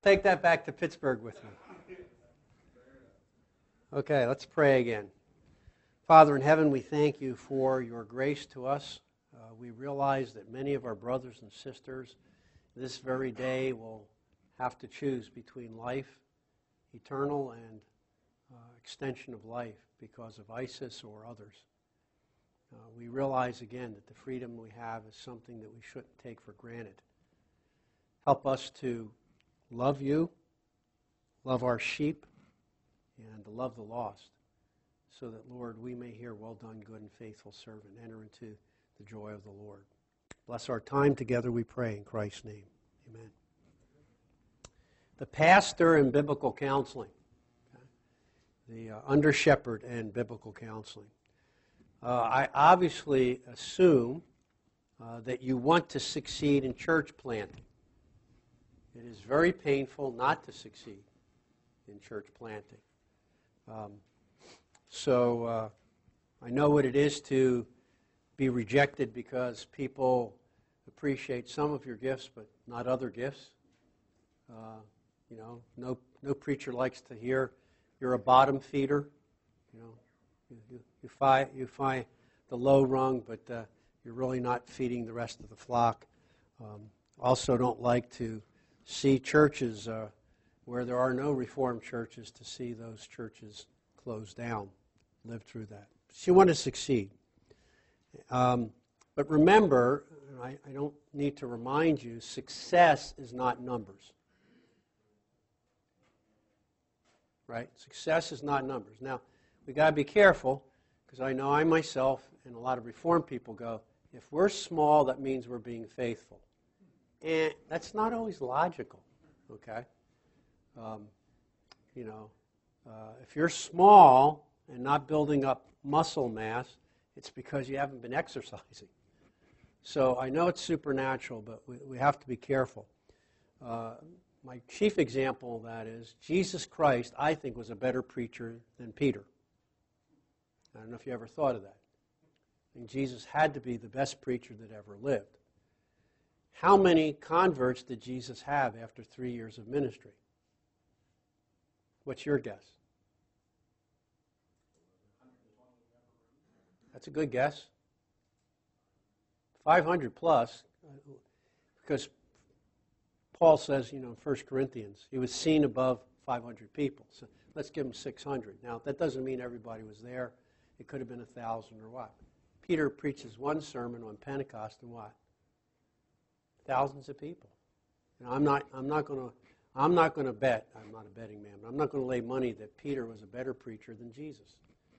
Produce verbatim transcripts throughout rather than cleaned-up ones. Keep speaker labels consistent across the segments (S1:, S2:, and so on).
S1: take that back to Pittsburgh with me. Okay, let's pray again. Father in heaven, we thank you for your grace to us. Uh, we realize that many of our brothers and sisters this very day will have to choose between life, eternal, and uh, extension of life because of ISIS or others. Uh, we realize again that the freedom we have is something that we shouldn't take for granted. Help us to love you, love our sheep, and to love the lost, so that, Lord, we may hear, well done, good and faithful servant, enter into the joy of the Lord. Bless our time together, we pray, in Christ's name. Amen. The pastor in biblical counseling, okay? the uh, under shepherd in biblical counseling. Uh, I obviously assume uh, that you want to succeed in church planting. It is very painful not to succeed in church planting. Um, so uh, I know what it is to be rejected because people appreciate some of your gifts but not other gifts. Uh, you know, no no preacher likes to hear you're a bottom feeder. You know, you, you, you, fi, you find the low rung, but uh, you're really not feeding the rest of the flock. Um, also don't like to see churches uh, where there are no Reformed churches, to see those churches close down, live through that. So you want to succeed. Um, but remember, I, I don't need to remind you, success is not numbers. Right? Success is not numbers. Now, we got to be careful, because I know I myself and a lot of Reformed people go, if we're small, that means we're being faithful. And that's not always logical, okay? Um, you know, uh, if you're small and not building up muscle mass, it's because you haven't been exercising. So I know it's supernatural, but we, we have to be careful. Uh, my chief example of that is Jesus Christ, I think, was a better preacher than Peter. I don't know if you ever thought of that. I think Jesus had to be the best preacher that ever lived. How many converts did Jesus have after three years of ministry? What's your guess? That's a good guess. five hundred plus, because Paul says, you know, in First Corinthians, he was seen above five hundred people. So let's give him six hundred. Now, that doesn't mean everybody was there. It could have been one thousand or what. Peter preaches one sermon on Pentecost and what? Thousands of people. Now, I'm not, I'm not going to, I'm not going to bet. I'm not a betting man, but I'm not going to lay money that Peter was a better preacher than Jesus.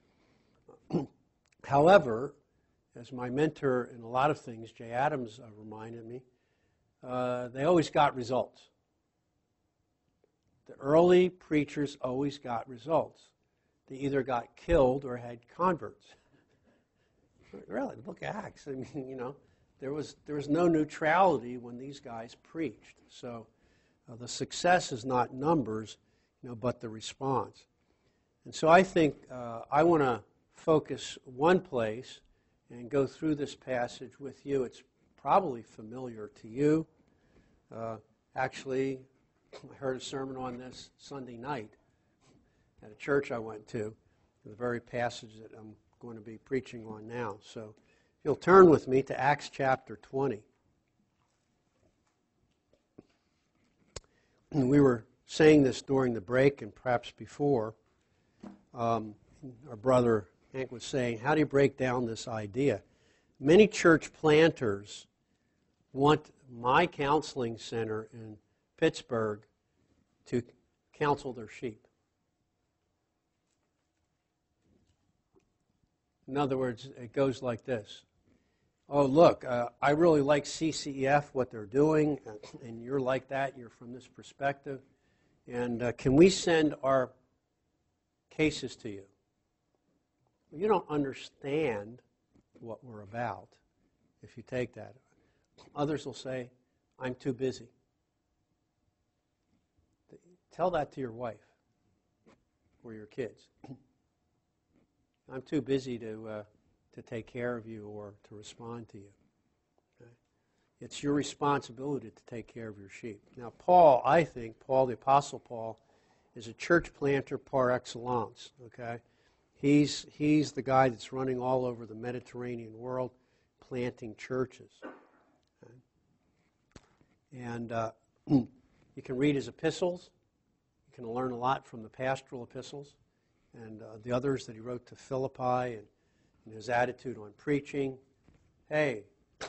S1: However, as my mentor in a lot of things, Jay Adams, uh, reminded me, uh, they always got results. The early preachers always got results. They either got killed or had converts. Really, the book of Acts, I mean, you know, there was there was no neutrality when these guys preached. So uh, the success is not numbers, you know, but the response. And so I think uh, I want to focus one place and go through this passage with you. It's probably familiar to you. Uh, actually, I heard a sermon on this Sunday night at a church I went to, the very passage that I'm going to be preaching on now. So if you'll turn with me to Acts chapter twenty. And we were saying this during the break and perhaps before. Um, our brother Hank was saying, how do you break down this idea? Many church planters want my counseling center in Pittsburgh to counsel their sheep. In other words, it goes like this. Oh, look, uh, I really like C C E F, what they're doing, and you're like that, you're from this perspective. And uh, can we send our cases to you? You don't understand what we're about if you take that. Others will say, I'm too busy. Tell that to your wife or your kids. I'm too busy to uh, to take care of you or to respond to you. Okay? It's your responsibility to take care of your sheep. Now, Paul, I think, Paul, the Apostle Paul, is a church planter par excellence, okay? He's, he's the guy that's running all over the Mediterranean world planting churches. Okay? And uh, you can read his epistles. You can learn a lot from the pastoral epistles and uh, the others that he wrote to Philippi and, and his attitude on preaching. Hey,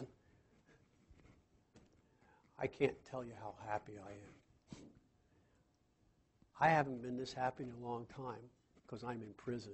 S1: I can't tell you how happy I am. I haven't been this happy in a long time because I'm in prison.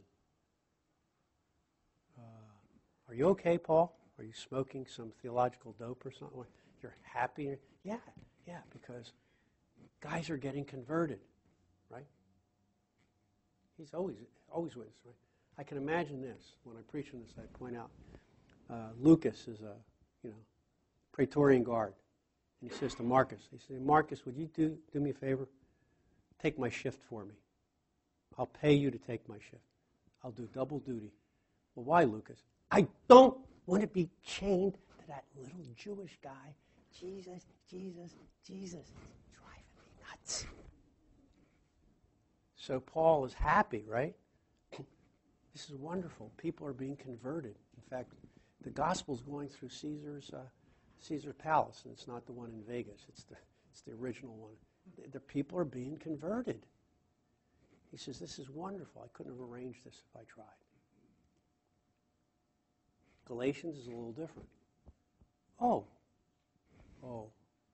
S1: Uh, are you okay, Paul? Are you smoking some theological dope or something? You're happy? Yeah, yeah, because guys are getting converted, right? He's always always with us, right? I can imagine this. When I preach on this, I point out uh, Lucas is a, you know, Praetorian Guard. And he says to Marcus, he says, Marcus, would you do, do me a favor? Take my shift for me. I'll pay you to take my shift. I'll do double duty. Well, why, Lucas? I don't want to be chained to that little Jewish guy. Jesus, Jesus, Jesus. It's driving me nuts. So Paul is happy, right? This is wonderful. People are being converted. In fact, the gospel's going through Caesar's uh, Caesar's Palace, and it's not the one in Vegas. It's the it's the original one. The, the people are being converted. He says, this is wonderful. I couldn't have arranged this if I tried. Galatians is a little different. Oh. Oh.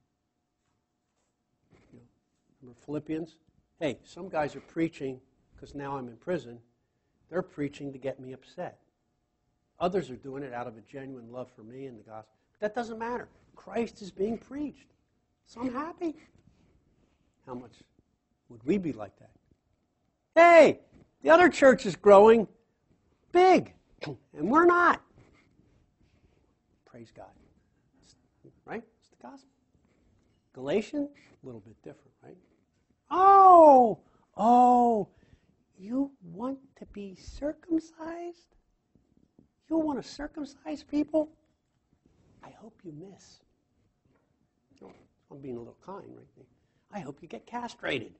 S1: You know, remember Philippians? Hey, some guys are preaching because now I'm in prison. They're preaching to get me upset. Others are doing it out of a genuine love for me and the gospel. That doesn't matter. Christ is being preached. So I'm happy. How much would we be like that? Hey, the other church is growing big, and we're not. Praise God. Right? It's the gospel. Galatians, a little bit different, right? Oh, oh, you want to be circumcised? You want to circumcise people? I hope you miss. Oh, I'm being a little kind right there. I hope you get castrated.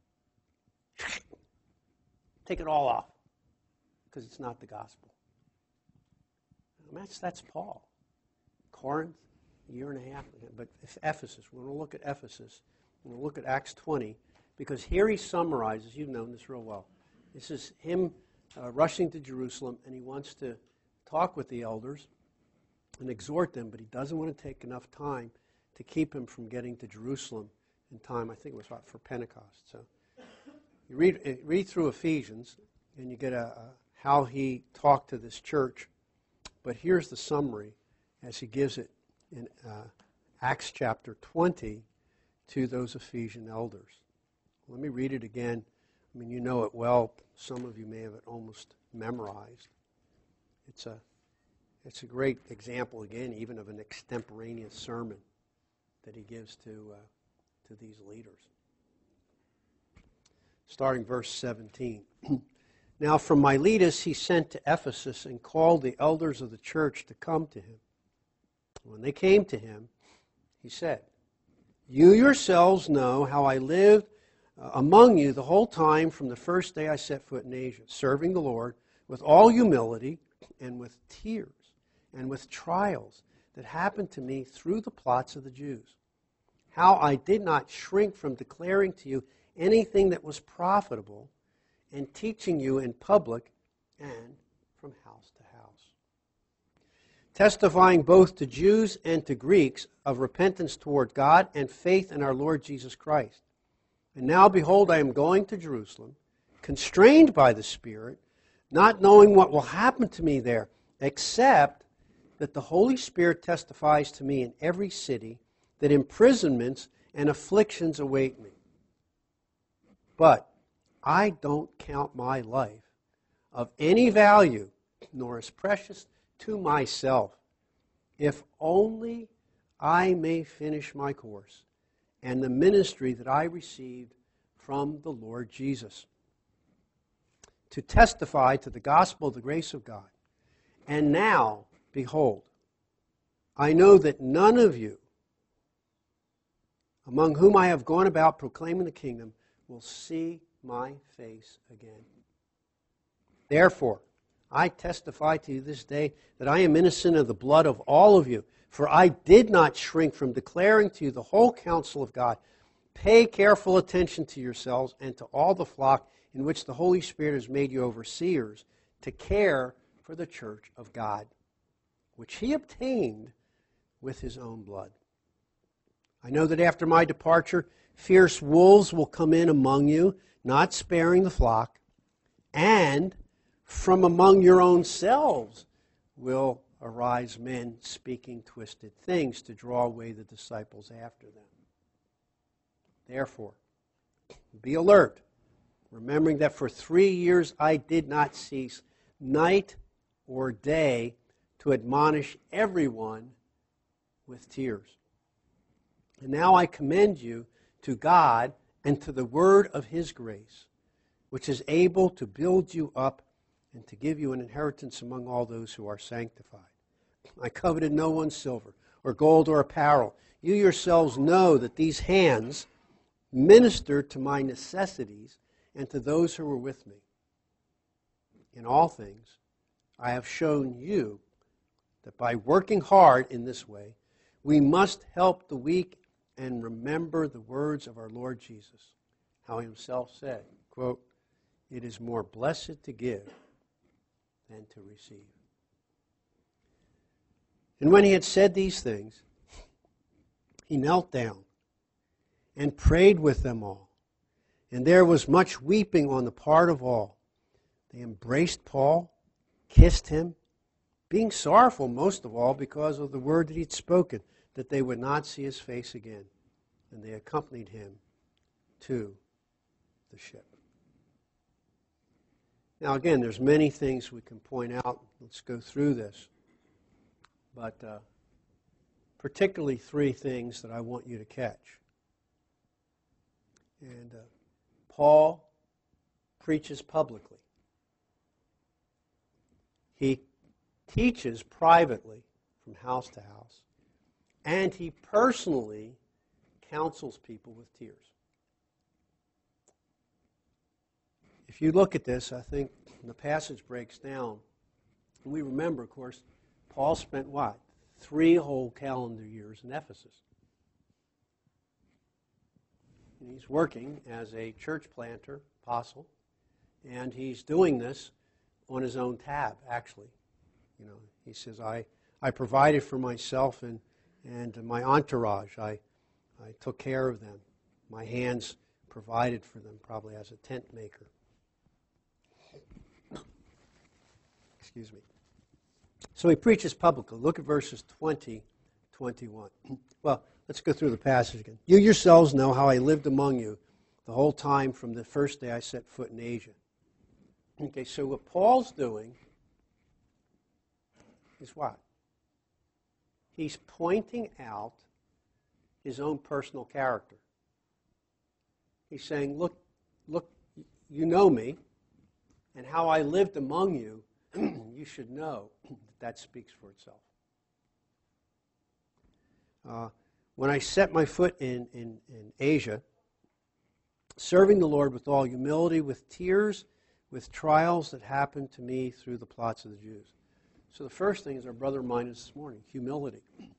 S1: Take it all off because it's not the gospel. And that's, that's Paul. Corinth, a year and a half. But Ephesus, we're going to look at Ephesus. We're going to look at Acts twenty because here he summarizes, you've known this real well. This is him uh, rushing to Jerusalem, and he wants to talk with the elders and exhort them, but he doesn't want to take enough time to keep him from getting to Jerusalem in time. I think it was what, for Pentecost. So you read read through Ephesians, and you get a, a how he talked to this church. But here's the summary as he gives it in uh, Acts chapter twenty to those Ephesian elders. Let me read it again. I mean, you know it well. Some of you may have it almost memorized. It's a It's a great example, again, even of an extemporaneous sermon that he gives to, uh, to these leaders. Starting verse seventeen. Now from Miletus he sent to Ephesus and called the elders of the church to come to him. When they came to him, he said, You yourselves know how I lived uh, among you the whole time from the first day I set foot in Asia, serving the Lord with all humility and with tears and with trials that happened to me through the plots of the Jews. How I did not shrink from declaring to you anything that was profitable and teaching you in public and from house to house. Testifying both to Jews and to Greeks of repentance toward God and faith in our Lord Jesus Christ. And now, behold, I am going to Jerusalem, constrained by the Spirit, not knowing what will happen to me there, except that the Holy Spirit testifies to me in every city that imprisonments and afflictions await me. But I don't count my life of any value, nor as precious to myself, if only I may finish my course and the ministry that I received from the Lord Jesus, to testify to the gospel of the grace of God. And now, behold, I know that none of you among whom I have gone about proclaiming the kingdom, will see my face again. Therefore, I testify to you this day that I am innocent of the blood of all of you, for I did not shrink from declaring to you the whole counsel of God. Pay careful attention to yourselves and to all the flock in which the Holy Spirit has made you overseers, to care for the church of God, which he obtained with his own blood. I know that after my departure, fierce wolves will come in among you, not sparing the flock, and from among your own selves will arise men speaking twisted things to draw away the disciples after them. Therefore, be alert, remembering that for three years I did not cease, night or day, to admonish everyone with tears. And now I commend you to God and to the word of his grace, which is able to build you up and to give you an inheritance among all those who are sanctified. I coveted no one's silver or gold or apparel. You yourselves know that these hands ministered to my necessities and to those who were with me. In all things, I have shown you that by working hard in this way, we must help the weak and remember the words of our Lord Jesus, how he himself said, quote, "It is more blessed to give than to receive." And when he had said these things, he knelt down and prayed with them all. And there was much weeping on the part of all. They embraced Paul, kissed him, being sorrowful most of all because of the word that he'd spoken, that they would not see his face again. And they accompanied him to the ship. Now again, there's many things we can point out. Let's go through this. But uh, particularly three things that I want you to catch. And uh, Paul preaches publicly. He teaches privately from house to house. And he personally counsels people with tears. If you look at this, I think the passage breaks down. And we remember, of course, Paul spent what? Three whole calendar years in Ephesus. And he's working as a church planter, apostle, and he's doing this on his own tab, actually. You know, he says, I, I provided for myself and, and my entourage. I, I took care of them. My hands provided for them, probably as a tent maker. Excuse me. So he preaches publicly. Look at verses twenty, twenty-one. Well, let's go through the passage again. You yourselves know how I lived among you the whole time from the first day I set foot in Asia. Okay, so what Paul's doing is what? He's pointing out his own personal character. He's saying, look, look, you know me, and how I lived among you, you should know that that speaks for itself. Uh, when I set my foot in, in, in Asia, serving the Lord with all humility, with tears, with trials that happened to me through the plots of the Jews. So the first thing is our brother reminded us this morning, humility.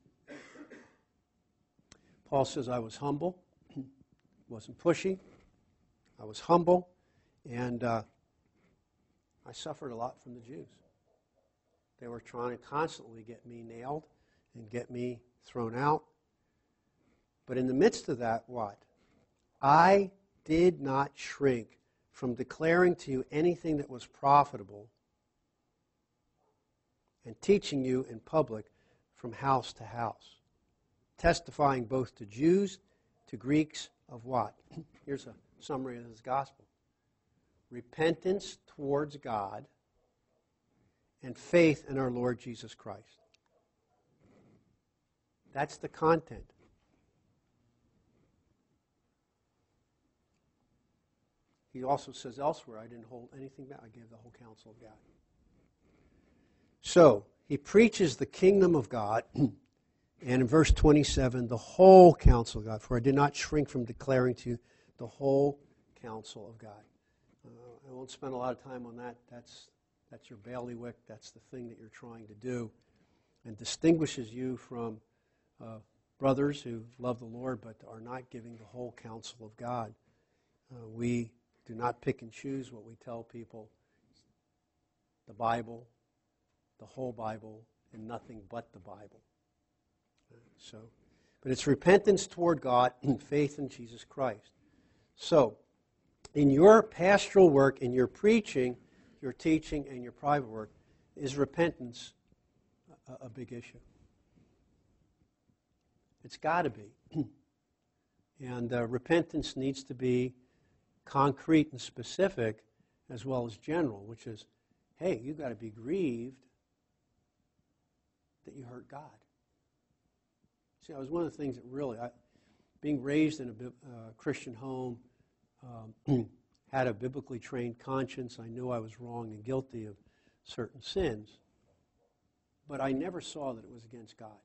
S1: Paul says, I was humble, wasn't pushy, I was humble, and uh, I suffered a lot from the Jews. They were trying to constantly get me nailed and get me thrown out. But in the midst of that, what? I did not shrink from declaring to you anything that was profitable and teaching you in public from house to house, testifying both to Jews, to Greeks of what? Here's a summary of this gospel. Repentance towards God and faith in our Lord Jesus Christ. That's the content. He also says elsewhere, I didn't hold anything back. I gave the whole counsel of God. So, he preaches the kingdom of God, And in verse twenty-seven, the whole counsel of God, for I did not shrink from declaring to you the whole counsel of God. Uh, I won't spend a lot of time on that. That's, that's your bailiwick. That's the thing that you're trying to do, and distinguishes you from uh, brothers who love the Lord but are not giving the whole counsel of God. Uh, we do not pick and choose what we tell people. The Bible, the whole Bible, and nothing but the Bible. Uh, so, but it's repentance toward God and faith in Jesus Christ. So, in your pastoral work, in your preaching, your teaching, and your private work, is repentance a, a big issue? It's got to be. And uh, repentance needs to be concrete and specific as well as general, which is, hey, you've got to be grieved that you hurt God. See, that was one of the things that really, I, being raised in a uh, Christian home, um, had a biblically trained conscience. I knew I was wrong and guilty of certain sins, but I never saw that it was against God.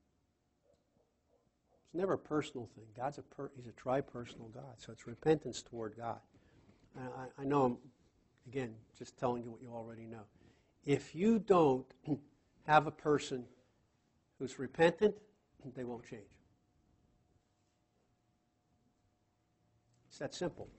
S1: It's never a personal thing. God's a per, He's a tri-personal God, so it's repentance toward God. And I, I know I'm, again, just telling you what you already know. If you don't have a person who's repentant, they won't change. It's that simple.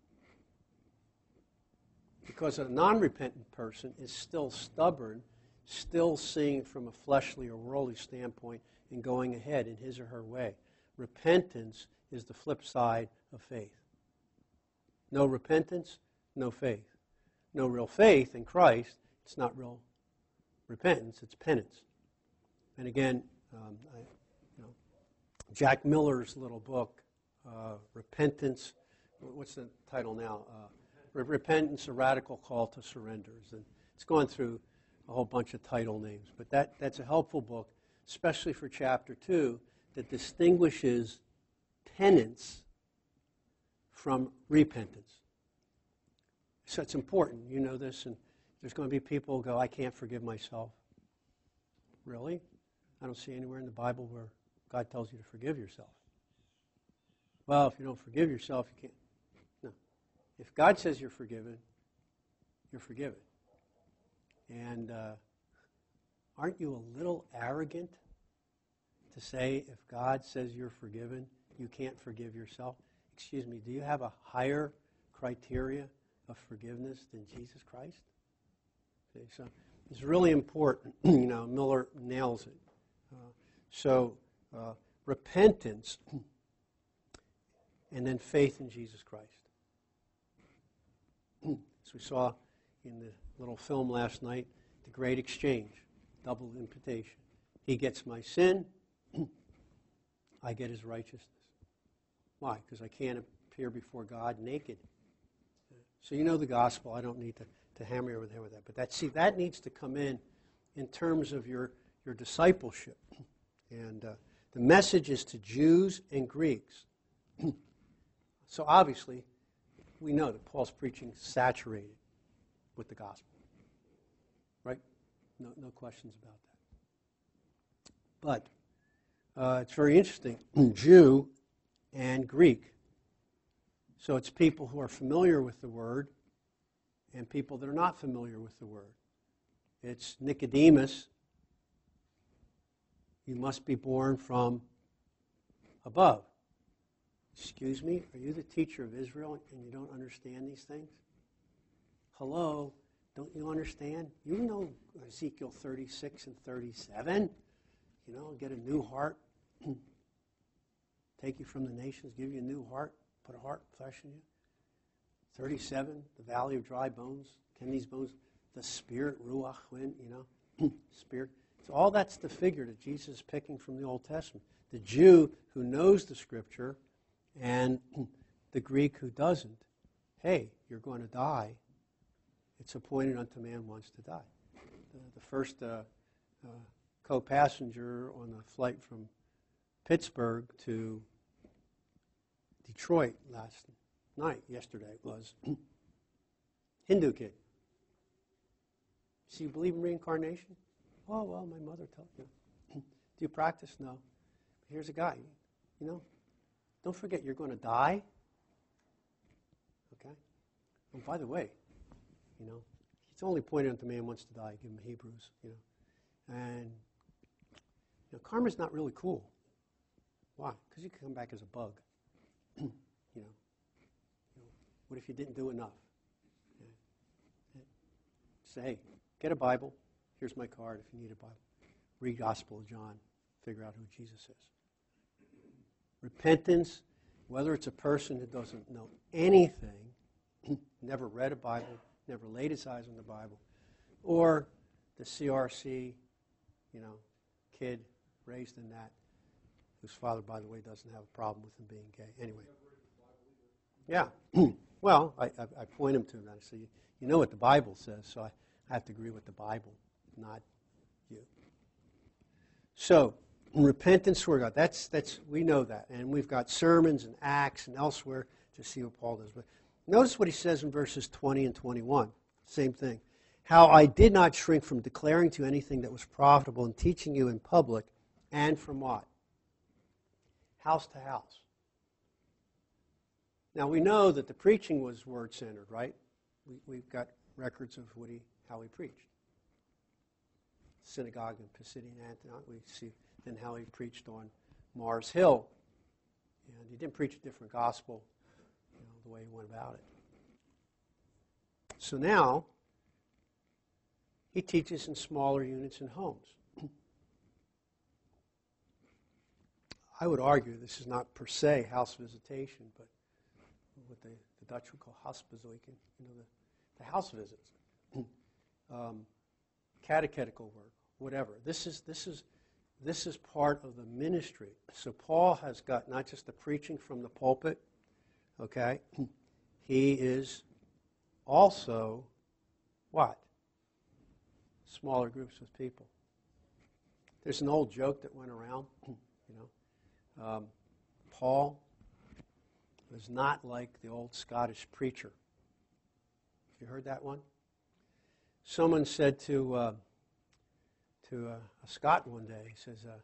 S1: Because a non-repentant person is still stubborn, still seeing from a fleshly or worldly standpoint and going ahead in his or her way. Repentance is the flip side of faith. No repentance, no faith. No real faith in Christ, it's not real repentance, it's penance. And again, um, I, you know, Jack Miller's little book, uh, Repentance, what's the title now? Uh, Repentance, A Radical Call to Surrender. And it's gone through a whole bunch of title names. But that, that's a helpful book, especially for chapter two, that distinguishes penance from repentance. So it's important. You know this, and there's going to be people who go, I can't forgive myself. Really? I don't see anywhere in the Bible where God tells you to forgive yourself. Well, if you don't forgive yourself, you can't. No. If God says you're forgiven, you're forgiven. And uh, aren't you a little arrogant to say if God says you're forgiven, you can't forgive yourself? Excuse me, do you have a higher criteria of forgiveness than Jesus Christ? Okay, so it's really important. You know, Miller nails it. Uh, so uh, repentance and then faith in Jesus Christ. As we saw in the little film last night, the great exchange, double imputation. He gets my sin, I get his righteousness. Why? Because I can't appear before God naked. So you know the gospel. I don't need to, to hammer you over the head with that. But that, see, that needs to come in in terms of your, your discipleship. And uh, the message is to Jews and Greeks. So obviously, we know that Paul's preaching saturated with the gospel. Right? No, no questions about that. But uh, it's very interesting. Jew and Greek. So it's people who are familiar with the word and people that are not familiar with the word. It's Nicodemus. You must be born from above. Excuse me, are you the teacher of Israel and you don't understand these things? Hello, don't you understand? You know Ezekiel thirty-six and thirty-seven. You know, get a new heart. Take you from the nations, give you a new heart, put a heart, flesh in you. thirty-seven, the valley of dry bones. Can these bones, the spirit, ruach, wind, you know, spirit. So all that's the figure that Jesus is picking from the Old Testament. The Jew who knows the Scripture and the Greek who doesn't. Hey, you're going to die. It's appointed unto man once to die. The, the first uh, uh, co-passenger on a flight from Pittsburgh to Detroit last night, yesterday, was Hindu kid. So you believe in reincarnation? Oh, well, my mother told me. Do you practice? No. Here's a guy, you know, don't forget you're going to die. Okay? And by the way, you know, it's only pointed out the man wants to die. Give him Hebrews, you know. And, you know, karma's not really cool. Why? Because you can come back as a bug. you, know. you know. What if you didn't do enough? Yeah. Say, hey, get a Bible. Here's my card if you need a Bible. Read Gospel of John. Figure out who Jesus is. Repentance, whether it's a person who doesn't know anything, never read a Bible, never laid his eyes on the Bible, or the C R C, you know, kid raised in that, whose father, by the way, doesn't have a problem with him being gay. Anyway. Yeah. Well, I, I, I point him to that. I say, you know what the Bible says, so I, I have to agree with the Bible, not you. So, repentance toward God. That's that's we know that, and we've got sermons and Acts and elsewhere to see what Paul does. But notice what he says in verses twenty and twenty-one. Same thing. How I did not shrink from declaring to you anything that was profitable and teaching you in public, and from what? House to house. Now we know that the preaching was word-centered, right? We, we've got records of what he, how he preached. Synagogue in Pisidian Antioch. We see then how he preached on Mars Hill. And he didn't preach a different gospel, you know, the way he went about it. So now, he teaches in smaller units in homes. I would argue this is not per se house visitation, but what the, the Dutch would call huisbezoeking, you know, the, the house visits, um, catechetical work, whatever. This is this is this is part of the ministry. So Paul has got not just the preaching from the pulpit, okay? He is also what? Smaller groups of people. There's an old joke that went around, you know. Um, Paul was not like the old Scottish preacher. Have you heard that one? Someone said to uh, to uh, a Scot one day, he says, uh,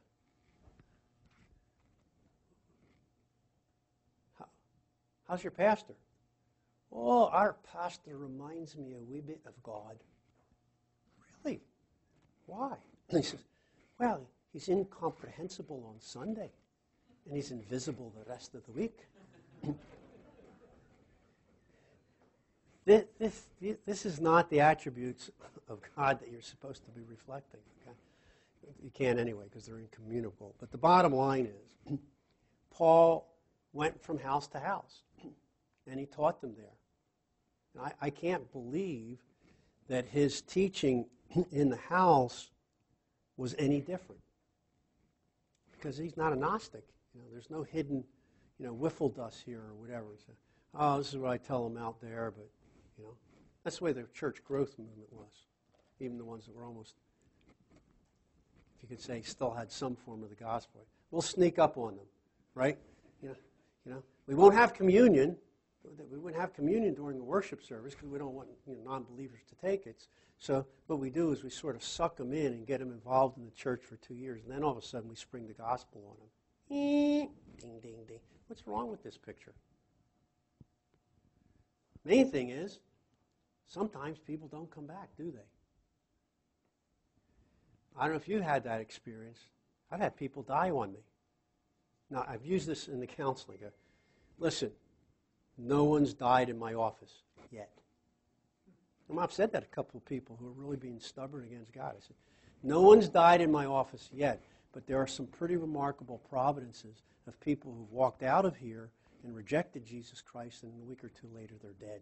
S1: How, how's your pastor? Oh, our pastor reminds me a wee bit of God. Really? Why? And he says, well, he's incomprehensible on Sunday, and he's invisible the rest of the week. this, this, this is not the attributes of God that you're supposed to be reflecting. Okay? You can't anyway because they're incommunicable. But the bottom line is, Paul went from house to house, and he taught them there. And I, I can't believe that his teaching in the house was any different, because he's not a Gnostic. You know, there's no hidden, you know, wiffle dust here or whatever. So, oh, this is what I tell them out there, but, you know, that's the way the church growth movement was. Even the ones that were almost, if you could say, still had some form of the gospel. We'll sneak up on them, right? You know, you know, we won't have communion. We wouldn't have communion during the worship service because we don't want, you know, non-believers to take it. So what we do is we sort of suck them in and get them involved in the church for two years, and then all of a sudden we spring the gospel on them. Ding, ding, ding. What's wrong with this picture? Main thing is, sometimes people don't come back, do they? I don't know if you had that experience. I've had people die on me. Now, I've used this in the counseling. Listen, no one's died in my office yet. And I've said that to a couple of people who are really being stubborn against God. I said, no one's died in my office yet, but there are some pretty remarkable providences of people who've walked out of here and rejected Jesus Christ, and a week or two later they're dead.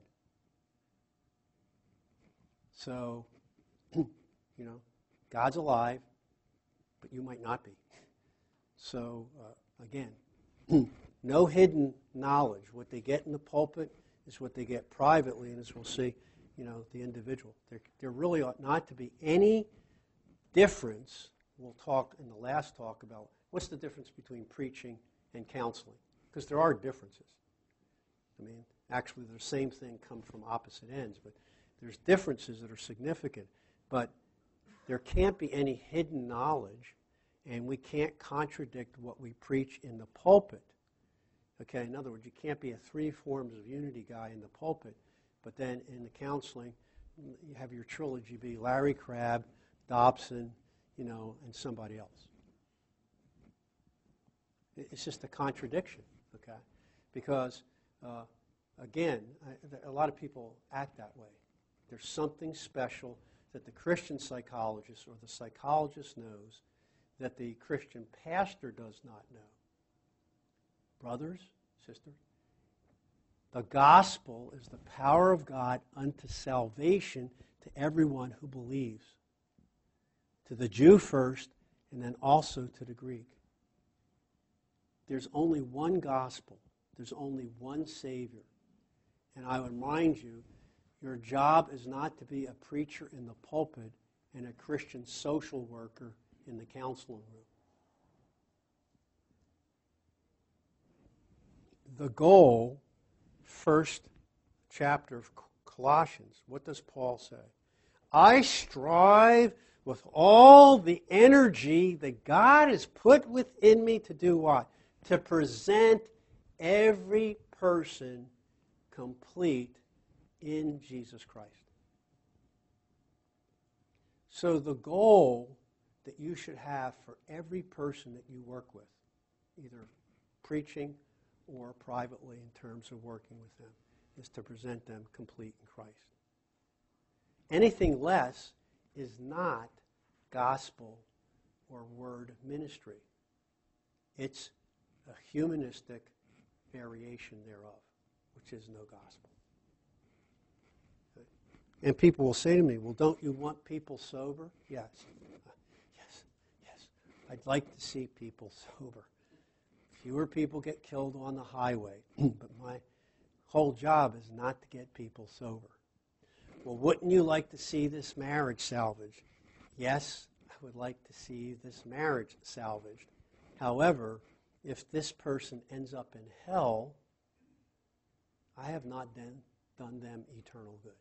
S1: So, you know, God's alive, but you might not be. So, uh, again, no hidden knowledge. What they get in the pulpit is what they get privately, and as we'll see, you know, the individual. There, there really ought not to be any difference. We'll talk in the last talk about what's the difference between preaching and counseling, because there are differences. I mean, actually, the same thing come from opposite ends, but there's differences that are significant. But there can't be any hidden knowledge, And we can't contradict what we preach in the pulpit. Okay, in other words, you can't be a three forms of unity guy in the pulpit, but then in the counseling, you have your trilogy be Larry Crabb, Dobson, you know, and somebody else. It's just a contradiction, okay? Because, uh, again, I, a lot of people act that way. There's something special that the Christian psychologist or the psychologist knows that the Christian pastor does not know. Brothers, sisters, the gospel is the power of God unto salvation to everyone who believes. To the Jew first, and then also to the Greek. There's only one gospel. There's only one Savior. And I would remind you, your job is not to be a preacher in the pulpit and a Christian social worker in the counseling room. The goal, first chapter of Colossians, what does Paul say? I strive with all the energy that God has put within me to do what? To present every person complete in Jesus Christ. So the goal that you should have for every person that you work with, either preaching or privately in terms of working with them, is to present them complete in Christ. Anything less is not gospel or word ministry. It's a humanistic variation thereof, which is no gospel. And people will say to me, well, don't you want people sober? Yes. Yes, yes. I'd like to see people sober. Fewer people get killed on the highway, but my whole job is not to get people sober. Well, wouldn't you like to see this marriage salvaged? Yes, I would like to see this marriage salvaged. However, if this person ends up in hell, I have not done, done them eternal good.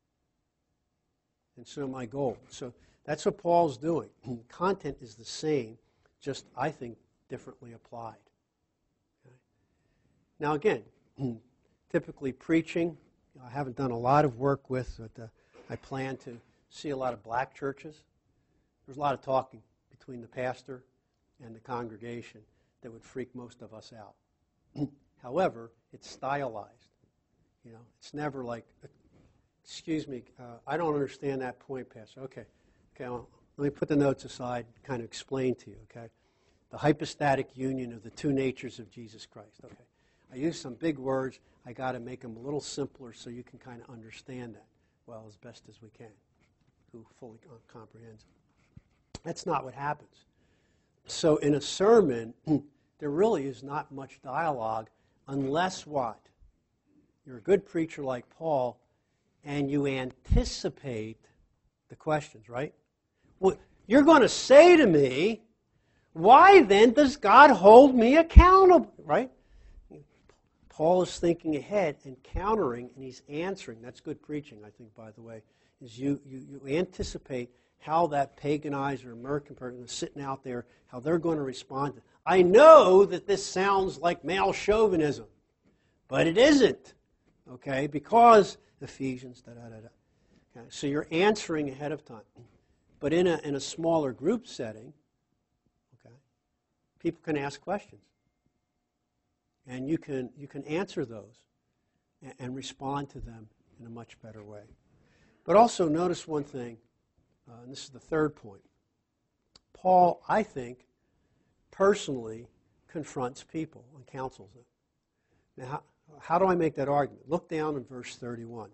S1: And so my goal. So that's what Paul's doing. Content is the same, just, I think, differently applied. Okay? Now again, typically preaching, I haven't done a lot of work with, but uh, I plan to see a lot of black churches. There's a lot of talking between the pastor and the congregation that would freak most of us out. However, it's stylized. You know, it's never like, excuse me, uh, I don't understand that point, Pastor. Okay, okay. Well, let me put the notes aside and kind of explain to you, okay? The hypostatic union of the two natures of Jesus Christ, okay? I use some big words. I got to make them a little simpler so you can kind of understand that well as best as we can, who fully comprehends it. That's not what happens. So in a sermon, there really is not much dialogue unless what? You're a good preacher like Paul, and you anticipate the questions, right? Well, you're going to say to me, why then does God hold me accountable, right? Paul is thinking ahead and countering, and he's answering. That's good preaching, I think, by the way, is you, you, you anticipate how that paganized or American person is sitting out there, how they're going to respond to it. I know that this sounds like male chauvinism, but it isn't, okay, because Ephesians, da-da-da-da. Okay, so you're answering ahead of time. But in a, in a smaller group setting, okay, people can ask questions. And you can, you can answer those and, and respond to them in a much better way. But also notice one thing, uh, and this is the third point. Paul, I think, personally confronts people and counsels them. Now, how, how do I make that argument? Look down in verse thirty-one.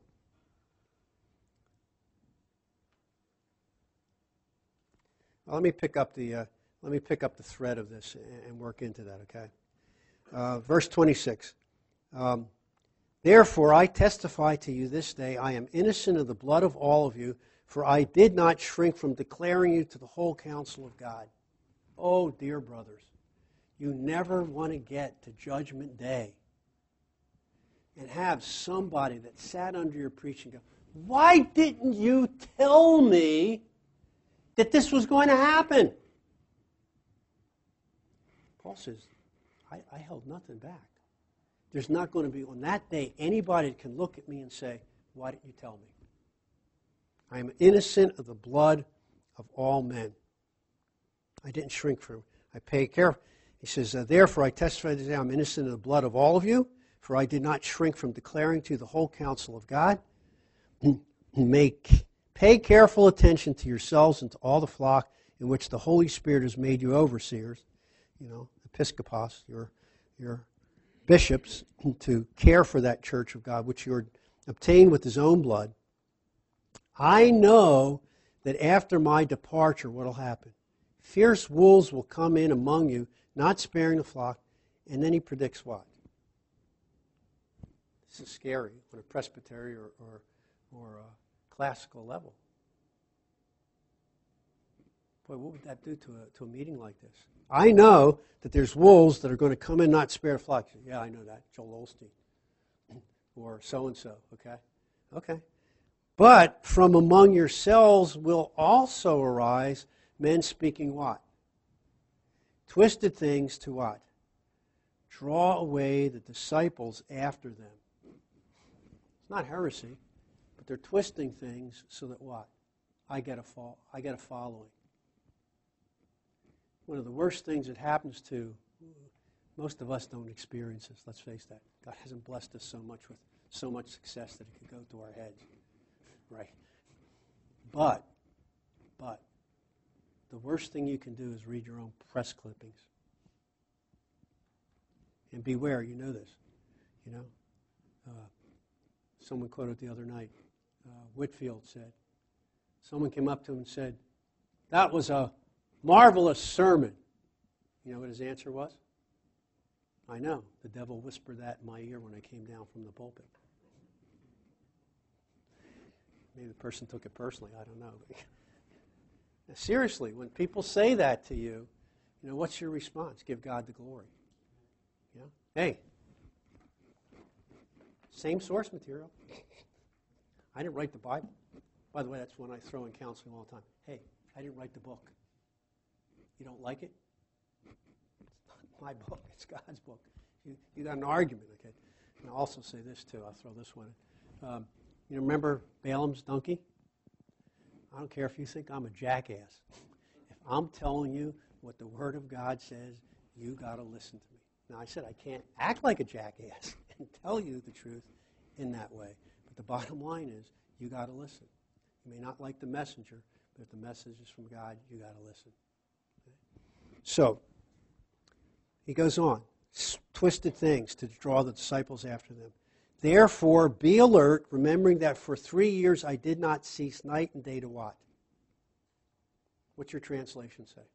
S1: Well, let me pick up the uh, let me pick up the thread of this and, and work into that. Okay, uh, verse twenty-six. Um, Therefore, I testify to you this day, I am innocent of the blood of all of you, for I did not shrink from declaring you to the whole counsel of God. Oh, dear brothers, you never want to get to Judgment Day and have somebody that sat under your preaching go, why didn't you tell me that this was going to happen? Paul says, I, I held nothing back. There's not going to be, on that day, anybody that can look at me and say, why didn't you tell me? I am innocent of the blood of all men. I didn't shrink from it. I pay care. He says, uh, therefore I testify today I'm innocent of the blood of all of you, for I did not shrink from declaring to you the whole counsel of God. Make, pay careful attention to yourselves and to all the flock in which the Holy Spirit has made you overseers, you know, episkopos, your, your bishops, to care for that church of God, which you obtained with his own blood. I know that after my departure, what will happen? Fierce wolves will come in among you, not sparing the flock. And then he predicts what? This is scary on a presbytery or, or, or a classical level. Boy, what would that do to a, to a meeting like this? I know that there's wolves that are going to come in, not spare the flock. Yeah, I know that. Joel Osteen. Or so-and-so, okay? Okay. But from among yourselves will also arise men speaking what? Twisted things to what? Draw away the disciples after them. It's not heresy, but they're twisting things so that what? I get a fall, I get a following. One of the worst things that happens to most of us don't experience this, let's face that. God hasn't blessed us so much with so much success that it could go to our heads. Right. But, but, the worst thing you can do is read your own press clippings. And beware, you know this. You know, uh, someone quoted the other night, uh, Whitfield said, someone came up to him and said, that was a marvelous sermon. You know what his answer was? I know. The devil whispered that in my ear when I came down from the pulpit. Maybe the person took it personally. I don't know. Now, seriously, when people say that to you, you know, what's your response? Give God the glory. You know? Hey, same source material. I didn't write the Bible. By the way, that's one I throw in counseling all the time. Hey, I didn't write the book. You don't like it? It's not my book. It's God's book. You, you got an argument, okay? And I'll also say this, too. I'll throw this one in. Um, You remember Balaam's donkey? I don't care if you think I'm a jackass. If I'm telling you what the Word of God says, you got to listen to me. Now, I said I can't act like a jackass and tell you the truth in that way. But the bottom line is, you got to listen. You may not like the messenger, but if the message is from God, you got to listen. Okay? So, he goes on. Twisted things to draw the disciples after them. Therefore, be alert, remembering that for three years I did not cease night and day to what? What's your translation say?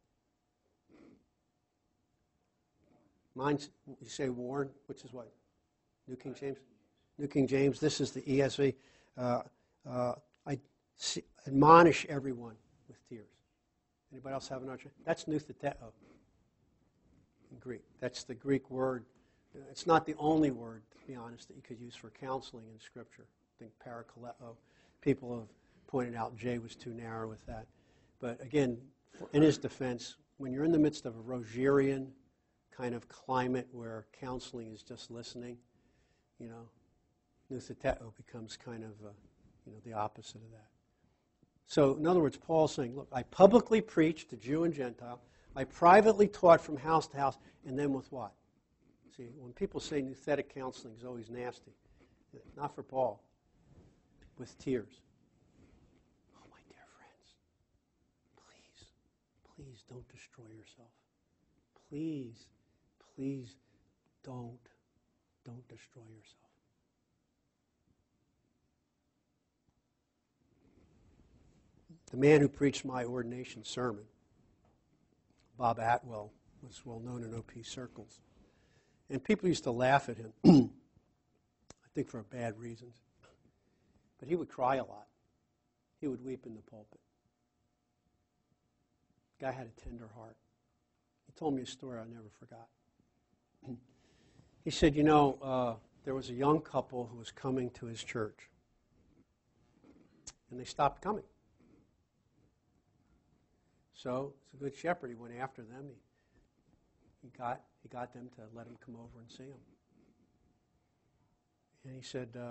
S1: Mine's, you say warn, which is what? New King James? New King James. This is the E S V. Uh, uh, I see, admonish everyone with tears. Anybody else have an answer? That's noutheteo in Greek. That's the Greek word. It's not the only word, to be honest, that you could use for counseling in Scripture. I think parakaleo. People have pointed out Jay was too narrow with that. But again, in his defense, when you're in the midst of a Rogerian kind of climate where counseling is just listening, you know, noutheteo becomes kind of, uh, you know, the opposite of that. So, in other words, Paul's saying, look, I publicly preached to Jew and Gentile. I privately taught from house to house. And then with what? See, when people say nouthetic counseling is always nasty, not for Paul, with tears. Oh, my dear friends, please, please don't destroy yourself. Please, please don't, don't destroy yourself. The man who preached my ordination sermon, Bob Atwell, was well known in O P circles. And people used to laugh at him, I think for bad reasons. But he would cry a lot. He would weep in the pulpit. The guy had a tender heart. He told me a story I never forgot. He said, you know, uh, there was a young couple who was coming to his church. And they stopped coming. So, as a good shepherd, he went after them. He he got he got them to let him come over and see him. And he said, uh,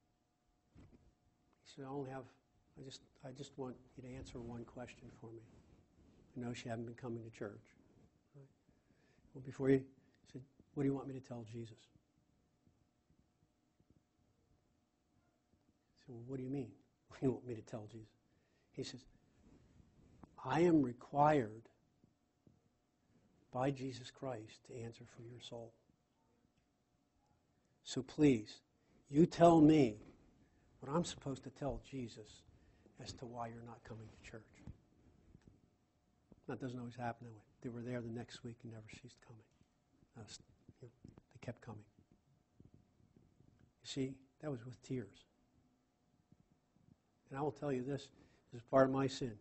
S1: he said, I only have, I just, I just want you to answer one question for me. I know you haven't been coming to church. Right? Well, before you, he said, what do you want me to tell Jesus? I said, well, what do you mean? What do you want me to tell Jesus? He says, I am required by Jesus Christ to answer for your soul. So please, you tell me what I'm supposed to tell Jesus as to why you're not coming to church. That doesn't always happen that way. They were there the next week and never ceased coming. Uh, you know, they kept coming. You see, that was with tears. And I will tell you this, this is part of my sin.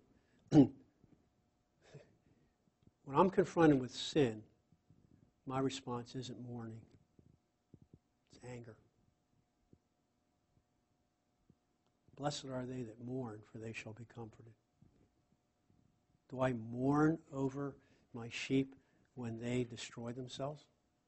S1: When I'm confronted with sin, my response isn't mourning. It's anger. Blessed are they that mourn, for they shall be comforted. Do I mourn over my sheep when they destroy themselves?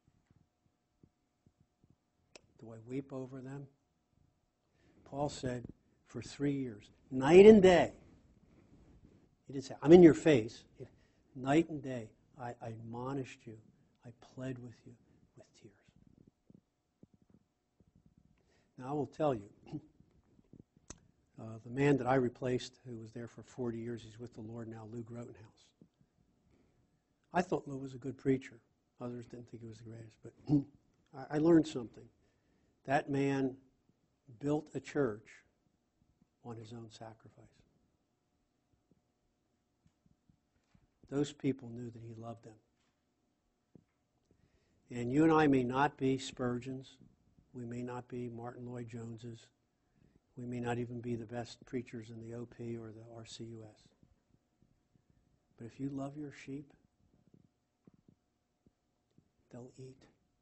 S1: Do I weep over them? Paul said, for three years, night and day, he did say, I'm in your face. Night and day, I, I admonished you. I pled with you with tears. Now, I will tell you, uh, the man that I replaced, who was there for forty years, he's with the Lord now, Lou Grotenhouse. I thought Lou was a good preacher. Others didn't think he was the greatest, but I, I learned something. That man built a church on his own sacrifice. Those people knew that he loved them. And you and I may not be Spurgeons. We may not be Martin Lloyd-Joneses. We may not even be the best preachers in the O P or the R C U S. But if you love your sheep, they'll eat.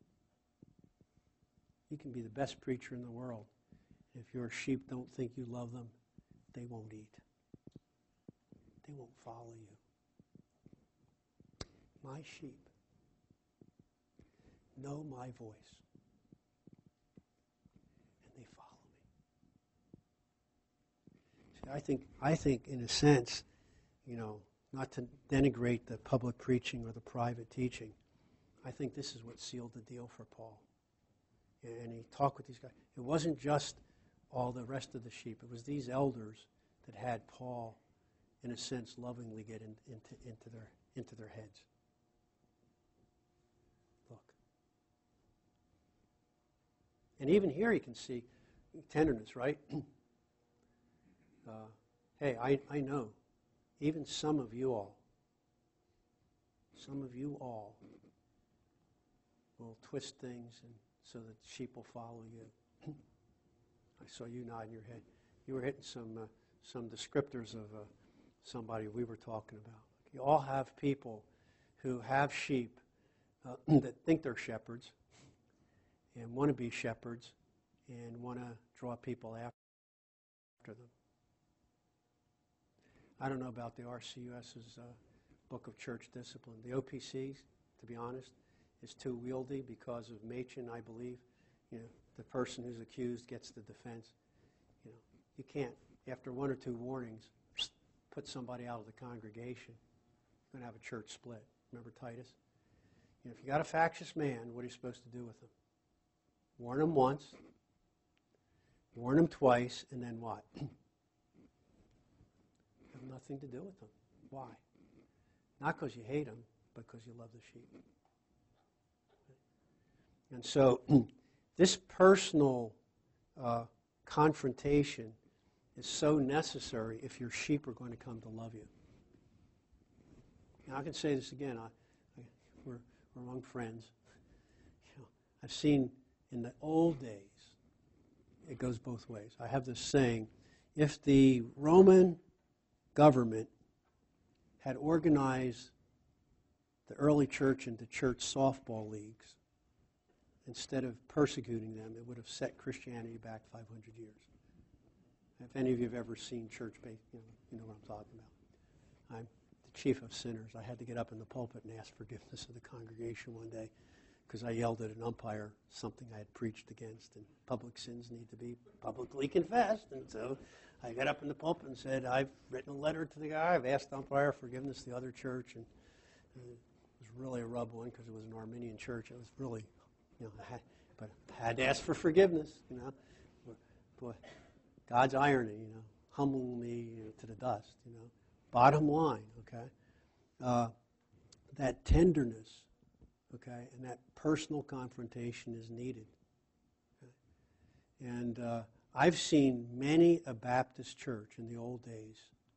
S1: You can be the best preacher in the world. If your sheep don't think you love them, they won't eat. They won't follow you. My sheep know my voice, and they follow me. See, I think, I think, in a sense, you know, not to denigrate the public preaching or the private teaching, I think this is what sealed the deal for Paul. And he talked with these guys. It wasn't just all the rest of the sheep. It was these elders that had Paul, in a sense, lovingly get in, into, into, their, into their heads. Look. And even here you can see tenderness, right? uh, hey, I, I know, even some of you all, some of you all will twist things and so that sheep will follow you. I saw you nodding your head. You were hitting some uh, some descriptors of uh, somebody we were talking about. You all have people who have sheep uh, that think they're shepherds and want to be shepherds and want to draw people after them. I don't know about the R C U S's uh, Book of Church Discipline. The O P C's, to be honest, is too wieldy because of Machen, I believe. You know, the person who's accused gets the defense. You know, you can't, after one or two warnings, put somebody out of the congregation. You're going to have a church split. Remember Titus? You know, if you got a factious man, what are you supposed to do with him? Warn him once, warn him twice, and then what? Have nothing to do with him. Why? Not because you hate him, but because you love the sheep. And so this personal uh, confrontation is so necessary if your sheep are going to come to love you. Now, I can say this again. I, I, we're, we're among friends. You know, I've seen in the old days, it goes both ways. I have this saying, if the Roman government had organized the early church into church softball leagues, instead of persecuting them, it would have set Christianity back five hundred years. If any of you have ever seen church-based, you know, you know what I'm talking about. I'm, the chief of sinners. I had to get up in the pulpit and ask forgiveness of the congregation one day because I yelled at an umpire something I had preached against, and public sins need to be publicly confessed. And so I got up in the pulpit and said, I've written a letter to the guy. I've asked the umpire forgiveness of the other church, and uh, it was really a rub one because it was an Armenian church. It was really, you know, I had, but I had to ask for forgiveness, you know. Boy, God's irony, you know, humbling me you know, to the dust, you know. Bottom line, okay, uh, that tenderness, okay, and that personal confrontation is needed. Okay? And uh, I've seen many a Baptist church in the old days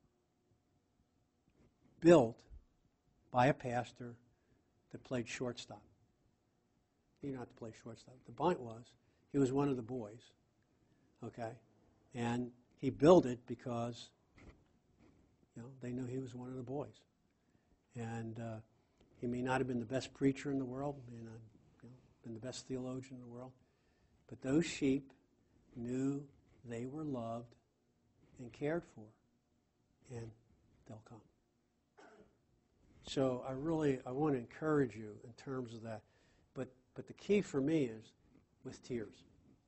S1: built by a pastor that played shortstop. He didn't have to play shortstop. The point was, he was one of the boys, okay, and he built it because you know, they knew he was one of the boys. And uh, he may not have been the best preacher in the world, may not you know, been the best theologian in the world, but those sheep knew they were loved and cared for, and they'll come. So I really, I want to encourage you in terms of that. But, but the key for me is with tears.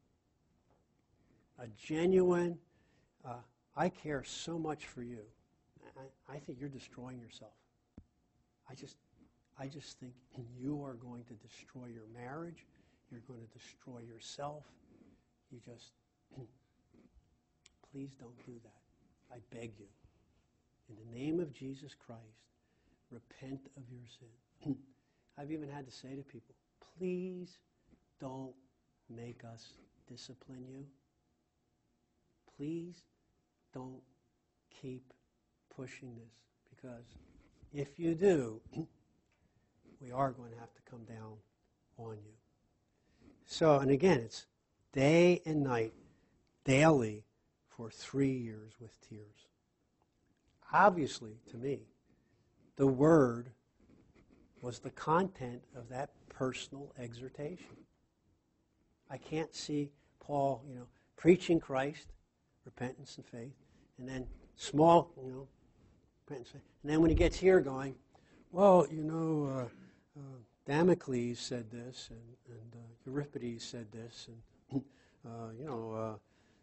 S1: A genuine, uh, I care so much for you. I, I think you're destroying yourself. I just, I just think you are going to destroy your marriage. You're going to destroy yourself. You just, please don't do that. I beg you. In the name of Jesus Christ, repent of your sin. I've even had to say to people, please don't make us discipline you. Please don't keep pushing this, because if you do, we are going to have to come down on you. So, and again, it's day and night, daily, for three years with tears. Obviously, to me, the Word was the content of that personal exhortation. I can't see Paul, you know, preaching Christ, repentance and faith, and then small, you know, repentance, and then when he gets here going, well, you know, uh, uh, Damocles said this, and, and uh, Euripides said this, and, uh, you know, uh,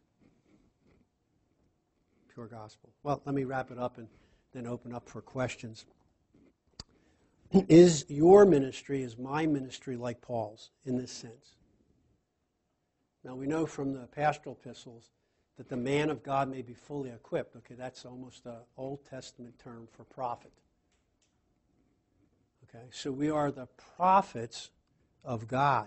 S1: pure gospel. Well, let me wrap it up and then open up for questions. Is your ministry, is my ministry like Paul's in this sense? Now, we know from the pastoral epistles that the man of God may be fully equipped. Okay, that's almost an Old Testament term for prophet. Okay, so we are the prophets of God.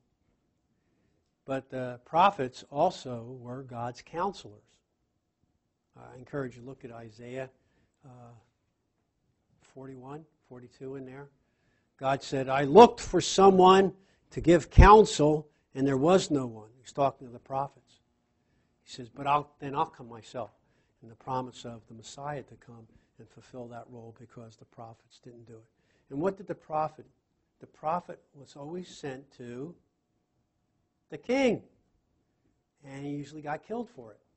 S1: But the prophets also were God's counselors. I encourage you to look at Isaiah uh, forty-one, forty-two in there. God said, I looked for someone to give counsel, and there was no one. He's talking to the prophets. He says, but I'll, then I'll come myself, in the promise of the Messiah to come and fulfill that role, because the prophets didn't do it. And what did the prophet? The prophet was always sent to the king, and he usually got killed for it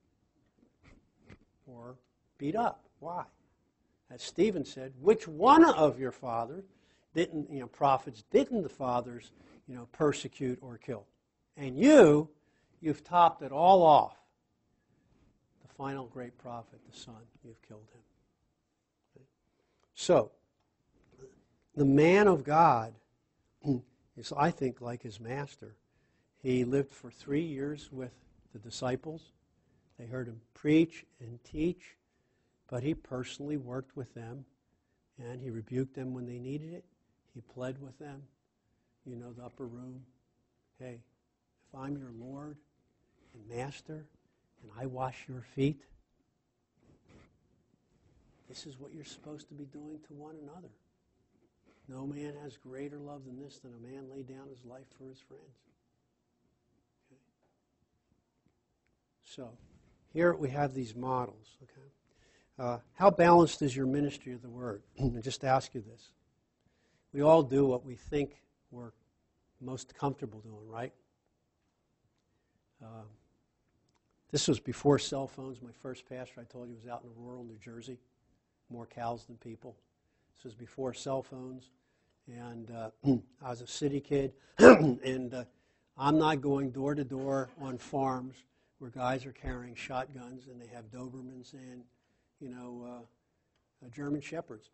S1: or beat up. Why? As Stephen said, which one of your fathers didn't, you know, prophets didn't the fathers, you know, persecute or kill? And you, you've topped it all off. The final great prophet, the Son, you've killed him. Okay? So, the man of God is, I think, like his master. He lived for three years with the disciples. They heard him preach and teach, but he personally worked with them, and he rebuked them when they needed it. He pled with them. You know, the upper room. Hey, if I'm your Lord and Master, and I wash your feet, this is what you're supposed to be doing to one another. No man has greater love than this, than a man lay down his life for his friends. Okay. So, here we have these models. Okay, uh, how balanced is your ministry of the Word? And just ask you this: we all do what we think we're most comfortable doing, right? Uh, this was before cell phones. My first pastor, I told you, was out in rural New Jersey, more cows than people. This was before cell phones. And uh, I was a city kid. and uh, I'm not going door to door on farms where guys are carrying shotguns and they have Dobermans and, you know, uh, uh, German Shepherds.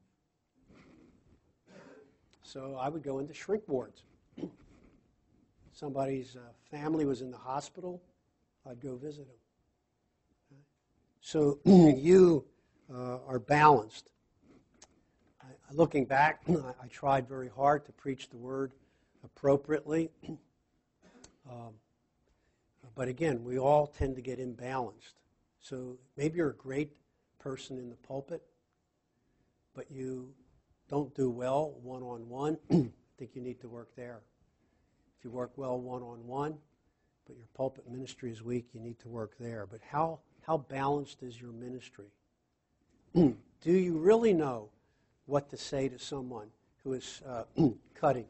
S1: So I would go into shrink wards. Somebody's uh, family was in the hospital, I'd go visit them. Okay? So you uh, are balanced. I, looking back, I, I tried very hard to preach the word appropriately. um, but again, we all tend to get imbalanced. So maybe you're a great person in the pulpit, but you don't do well one-on-one. I think you need to work there. If you work well one-on-one, but your pulpit ministry is weak, you need to work there. But how, how balanced is your ministry? Do you really know what to say to someone who is uh, cutting?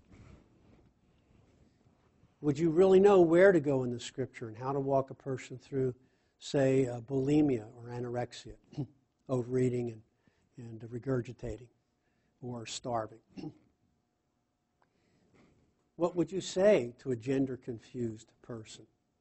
S1: Would you really know where to go in the Scripture and how to walk a person through, say, uh, bulimia or anorexia, overeating and, and regurgitating, or starving? What would you say to a gender-confused person?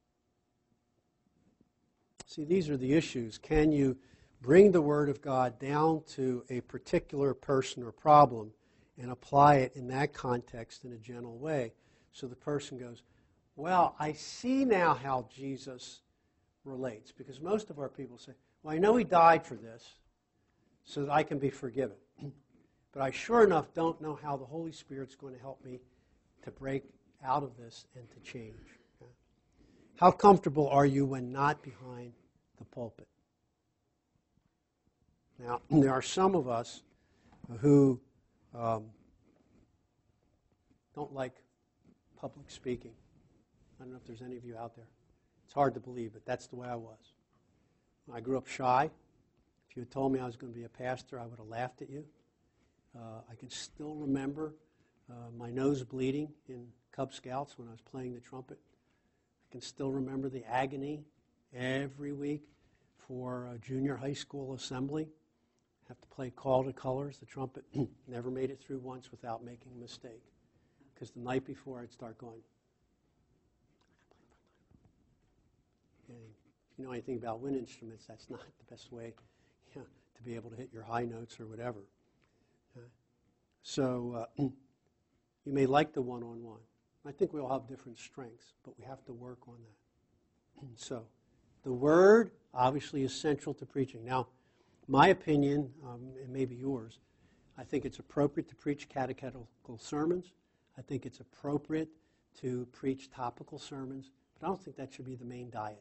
S1: See, these are the issues. Can you bring the Word of God down to a particular person or problem and apply it in that context in a gentle way so the person goes, well, I see now how Jesus relates. Because most of our people say, well, I know He died for this so that I can be forgiven. But I sure enough don't know how the Holy Spirit's going to help me to break out of this and to change. Okay? How comfortable are you when not behind the pulpit? Now, there are some of us who um, don't like public speaking. I don't know if there's any of you out there. It's hard to believe, but that's the way I was. I grew up shy. If you had told me I was going to be a pastor, I would have laughed at you. Uh, I can still remember uh, my nose bleeding in Cub Scouts when I was playing the trumpet. I can still remember the agony every week for uh, junior high school assembly. Have to play Call to Colors, the trumpet. Never made it through once without making a mistake. Because the night before I'd start going. And if you know anything about wind instruments, that's not the best way, you know, to be able to hit your high notes or whatever. Uh, so uh, you may like the one-on-one. I think we all have different strengths, but we have to work on that. So the Word obviously is central to preaching. Now, my opinion, um, and maybe yours, I think it's appropriate to preach catechetical sermons. I think it's appropriate to preach topical sermons, but I don't think that should be the main diet.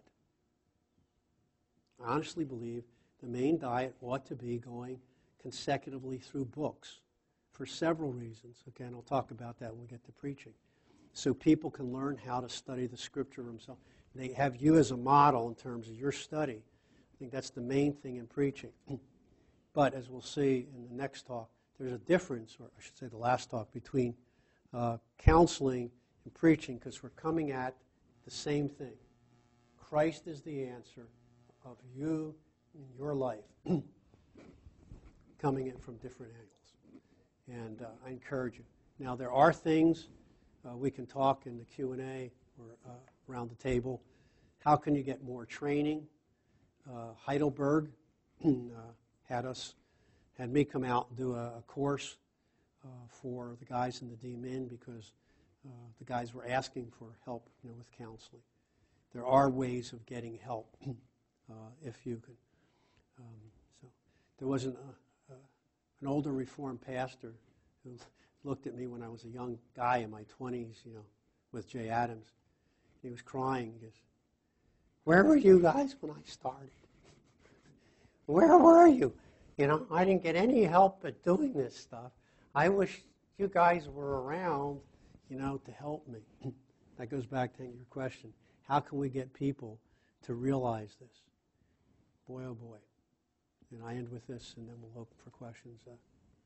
S1: I honestly believe the main diet ought to be going consecutively through books for several reasons. Again, I'll talk about that when we get to preaching. So people can learn how to study the Scripture themselves. They have you as a model in terms of your study. I think that's the main thing in preaching. But as we'll see in the next talk, there's a difference, or I should say the last talk, between uh, counseling and preaching, because we're coming at the same thing. Christ is the answer of you in your life, coming in from different angles. And uh, I encourage you. Now, there are things uh, we can talk in the Q and A or uh, around the table. How can you get more training? Uh, Heidelberg uh, had us, had me come out and do a, a course uh, for the guys in the D Min because uh, the guys were asking for help, you know, with counseling. There are ways of getting help uh, if you could. Um, so there was an, uh, uh, an older Reformed pastor who looked at me when I was a young guy in my twenties, you know, with Jay Adams. He was crying. He goes, "Where were you guys when I started? Where were you? You know, I didn't get any help at doing this stuff. I wish you guys were around, you know, to help me." That goes back to your question. How can we get people to realize this? Boy, oh boy. And I end with this, and then we'll open for questions. Uh,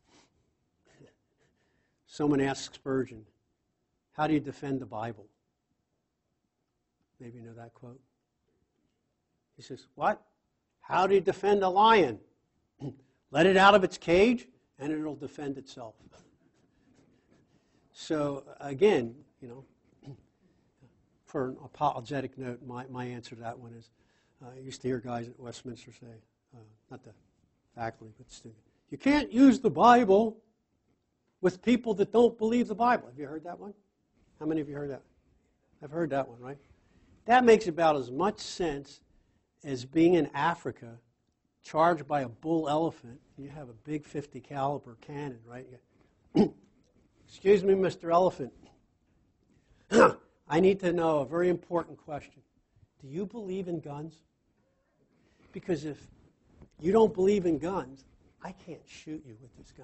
S1: someone asked Spurgeon, how do you defend the Bible? Maybe you know that quote. He says, what? How do you defend a lion? Let it out of its cage and it'll defend itself. So, again, you know, for an apologetic note, my, my answer to that one is, uh, I used to hear guys at Westminster say, uh, not the faculty, but students, you can't use the Bible with people that don't believe the Bible. Have you heard that one? How many of you heard that? I've heard that one, right? That makes about as much sense as being in Africa, charged by a bull elephant. You have a big fifty caliber cannon, right? Excuse me, Mister Elephant. I need to know a very important question. Do you believe in guns? Because if you don't believe in guns, I can't shoot you with this gun.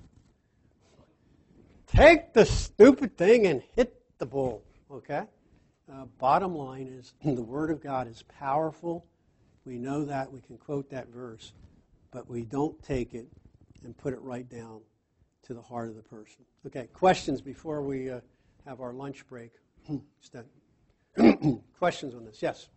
S1: Take the stupid thing and hit the bull, okay? Uh, bottom line is the Word of God is powerful. We know that. We can quote that verse. But we don't take it and put it right down to the heart of the person. Okay, questions before we uh, have our lunch break. Questions on this? Yes?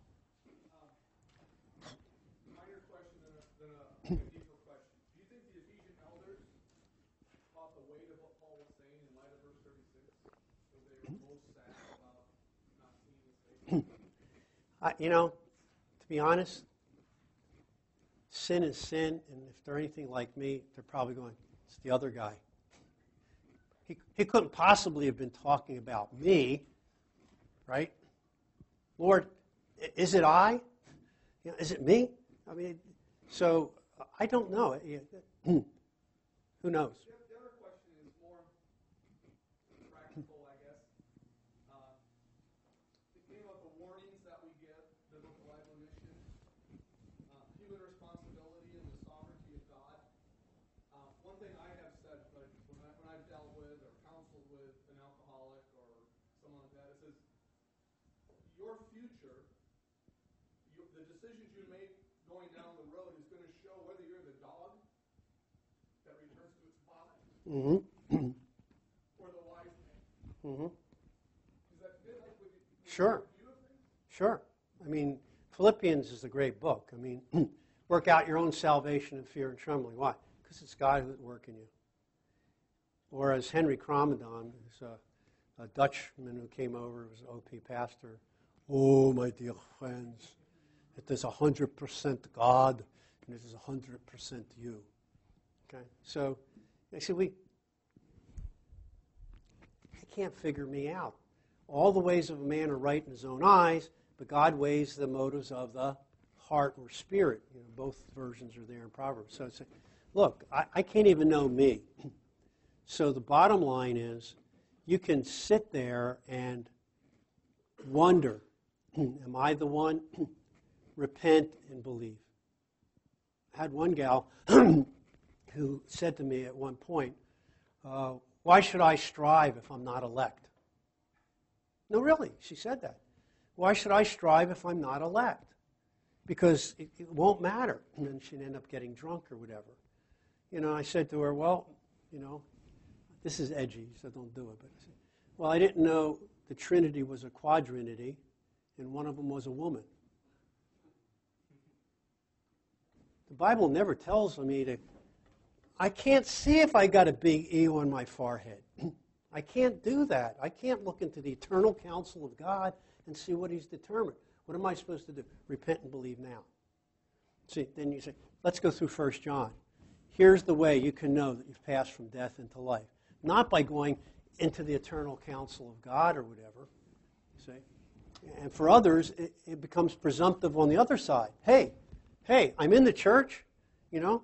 S2: Minor question than a, than a deeper question. Do you think the Ephesian elders thought the weight of what Paul was saying in light of verse thirty-six? So they were most sad about not seeing his face?
S1: Uh, you know, to be honest, sin is sin, and if they're anything like me, they're probably going, it's the other guy. He, he couldn't possibly have been talking about me, right? Lord, is it I? You know, is it me? I mean, so I don't know. Who knows?
S2: The other question is more practical, I guess. Uh, thinking about the warnings that we give, biblical admonition, uh, human responsibility and the sovereignty of God. Uh, one thing I have said, like when, I, when I've dealt with or counseled with an alcoholic or someone like that, it says, your future, you, the decisions you make going down the road is going to show whether you're the dog that returns to its father
S1: Mm-hmm.
S2: or the wise man.
S1: Mm-hmm.
S2: Does that fit like with, with
S1: Sure.
S2: your view of things?
S1: Sure. I mean, Philippians is a great book. I mean, work out your own salvation in fear and trembling. Why? Because it's God who's working you. Or as Henry Cromadon, who's a, a Dutchman who came over, was an O P pastor, oh, my dear friends, it is one hundred percent God and it is one hundred percent you. Okay? So, I said, we, I can't figure me out. All the ways of a man are right in his own eyes, but God weighs the motives of the heart or spirit. You know, both versions are there in Proverbs. So it's like, look, I, I can't even know me. So the bottom line is, you can sit there and wonder, am I the one? Repent and believe. I had one gal who said to me at one point, uh, why should I strive if I'm not elect? No, really, she said that. Why should I strive if I'm not elect? Because it, it won't matter. And then she'd end up getting drunk or whatever. You know, I said to her, well, you know, this is edgy, so don't do it. But I said, well, I didn't know the Trinity was a quadrinity, and one of them was a woman. The Bible never tells me to, I can't see if I got a big E on my forehead. I can't do that. I can't look into the eternal counsel of God and see what he's determined. What am I supposed to do? Repent and believe now. See, then you say, let's go through First John. Here's the way you can know that you've passed from death into life. Not by going into the eternal counsel of God or whatever. See? And for others, it, it becomes presumptive on the other side. Hey, hey, I'm in the church, you know.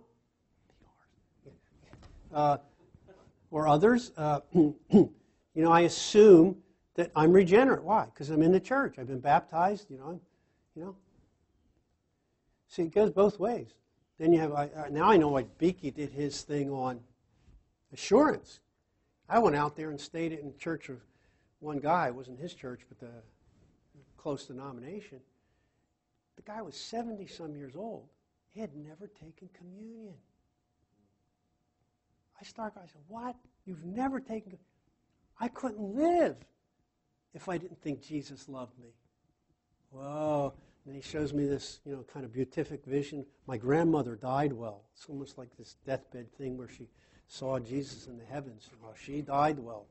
S1: Uh, or others, uh, you know, I assume that I'm regenerate. Why? Because I'm in the church. I've been baptized, you know. I'm, you know. See, it goes both ways. Then you have, I, I, now I know why Beaky did his thing on assurance. I went out there and stayed in the church of one guy. It wasn't his church, but the close denomination. The guy was seventy-some years old. He had never taken communion. I started, I said, what? You've never taken, I couldn't live if I didn't think Jesus loved me. Whoa. And he shows me this, you know, kind of beatific vision. My grandmother died well. It's almost like this deathbed thing where she saw Jesus in the heavens. Well, she died. Well,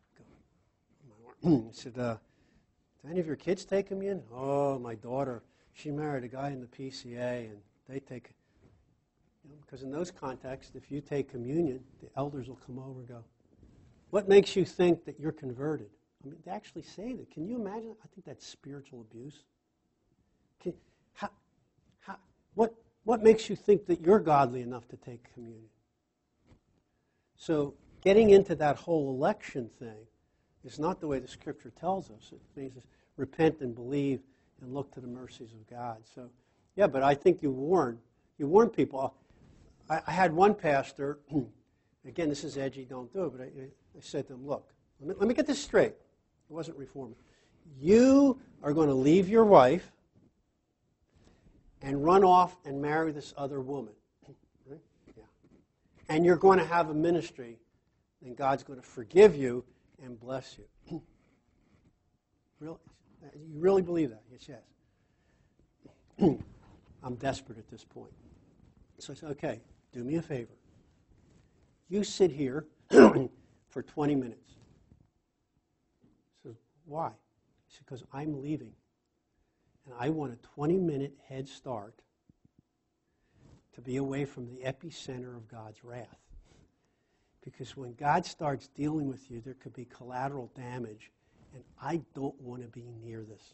S1: I said, uh, do any of your kids take communion? Oh, my daughter, she married a guy in the P C A, and they take, you know, because in those contexts, if you take communion, the elders will come over and go, what makes you think that you're converted? I mean, they actually say that. Can you imagine? I think that's spiritual abuse. Can, how, how, what, what makes you think that you're godly enough to take communion? So getting into that whole election thing is not the way the Scripture tells us. It means repent and believe and look to the mercies of God. So, yeah, but I think you warn, you warn people. I, I had one pastor, again, this is edgy, don't do it, but I, I said to him, look, let me, let me get this straight. It wasn't reforming. You are going to leave your wife and run off and marry this other woman. Right? Yeah. And you're going to have a ministry, and God's going to forgive you and bless you. Really? You really believe that? Yes, yes. I'm desperate at this point. So I said, okay, do me a favor. You sit here for twenty minutes. He says, why? He said, because I'm leaving. And I want a twenty-minute head start to be away from the epicenter of God's wrath. Because when God starts dealing with you, there could be collateral damage, and I don't want to be near this.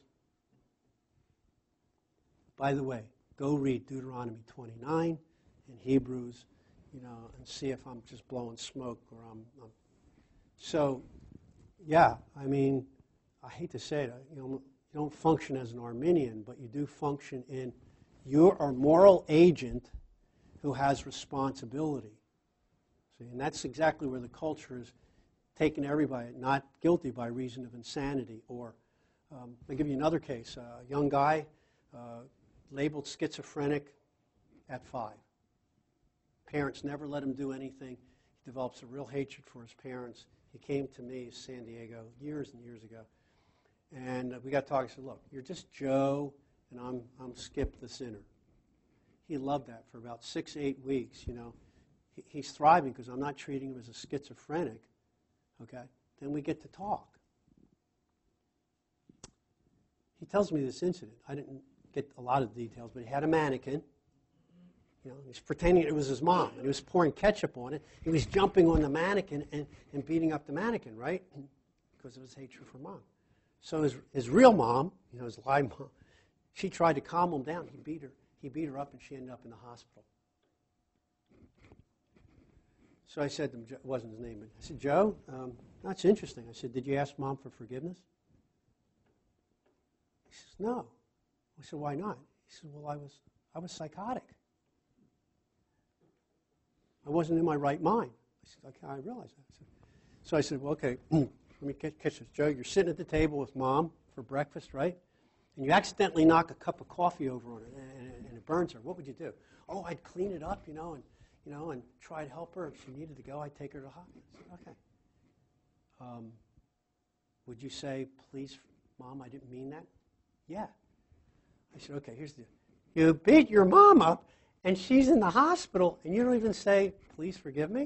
S1: By the way, go read Deuteronomy twenty-nine and Hebrews, you know, and see if I'm just blowing smoke or I'm. I'm so, yeah, I mean, I hate to say it, you know, you don't function as an Arminian, but you do function in, you're a moral agent who has responsibility. See, and that's exactly where the culture is taking everybody not guilty by reason of insanity. Or, um, I'll give you another case. A young guy uh, labeled schizophrenic at five. Parents never let him do anything. He develops a real hatred for his parents. He came to me in San Diego years and years ago. And uh, we got talking. I said, look, you're just Joe, and I'm, I'm Skip the sinner. He loved that for about six, eight weeks, you know. He, he's thriving because I'm not treating him as a schizophrenic, okay? Then we get to talk. He tells me this incident. I didn't get a lot of details, but he had a mannequin. You know, he's pretending it was his mom, and he was pouring ketchup on it. He was jumping on the mannequin and, and beating up the mannequin, right? Because of his hatred for mom. So his, his real mom, you know, his lie mom, she tried to calm him down. He beat her. He beat her up, and she ended up in the hospital. So I said to him, it wasn't his name, but I said, Joe, um, that's interesting. I said, did you ask Mom for forgiveness? He says, no. I said, why not? He said, well, I was, I was psychotic. I wasn't in my right mind. I said, okay, I realize that. I said, so I said, well, okay, let me catch this. Joe, you're sitting at the table with Mom for breakfast, right? And you accidentally knock a cup of coffee over on her, and, and it burns her. What would you do? Oh, I'd clean it up, you know, and you know, and try to help her. If she needed to go, I'd take her to the hospital. I said, okay. Um, would you say, please, Mom, I didn't mean that? Yeah. I said, okay, here's the deal. You beat your mom up, and she's in the hospital, and you don't even say, please forgive me?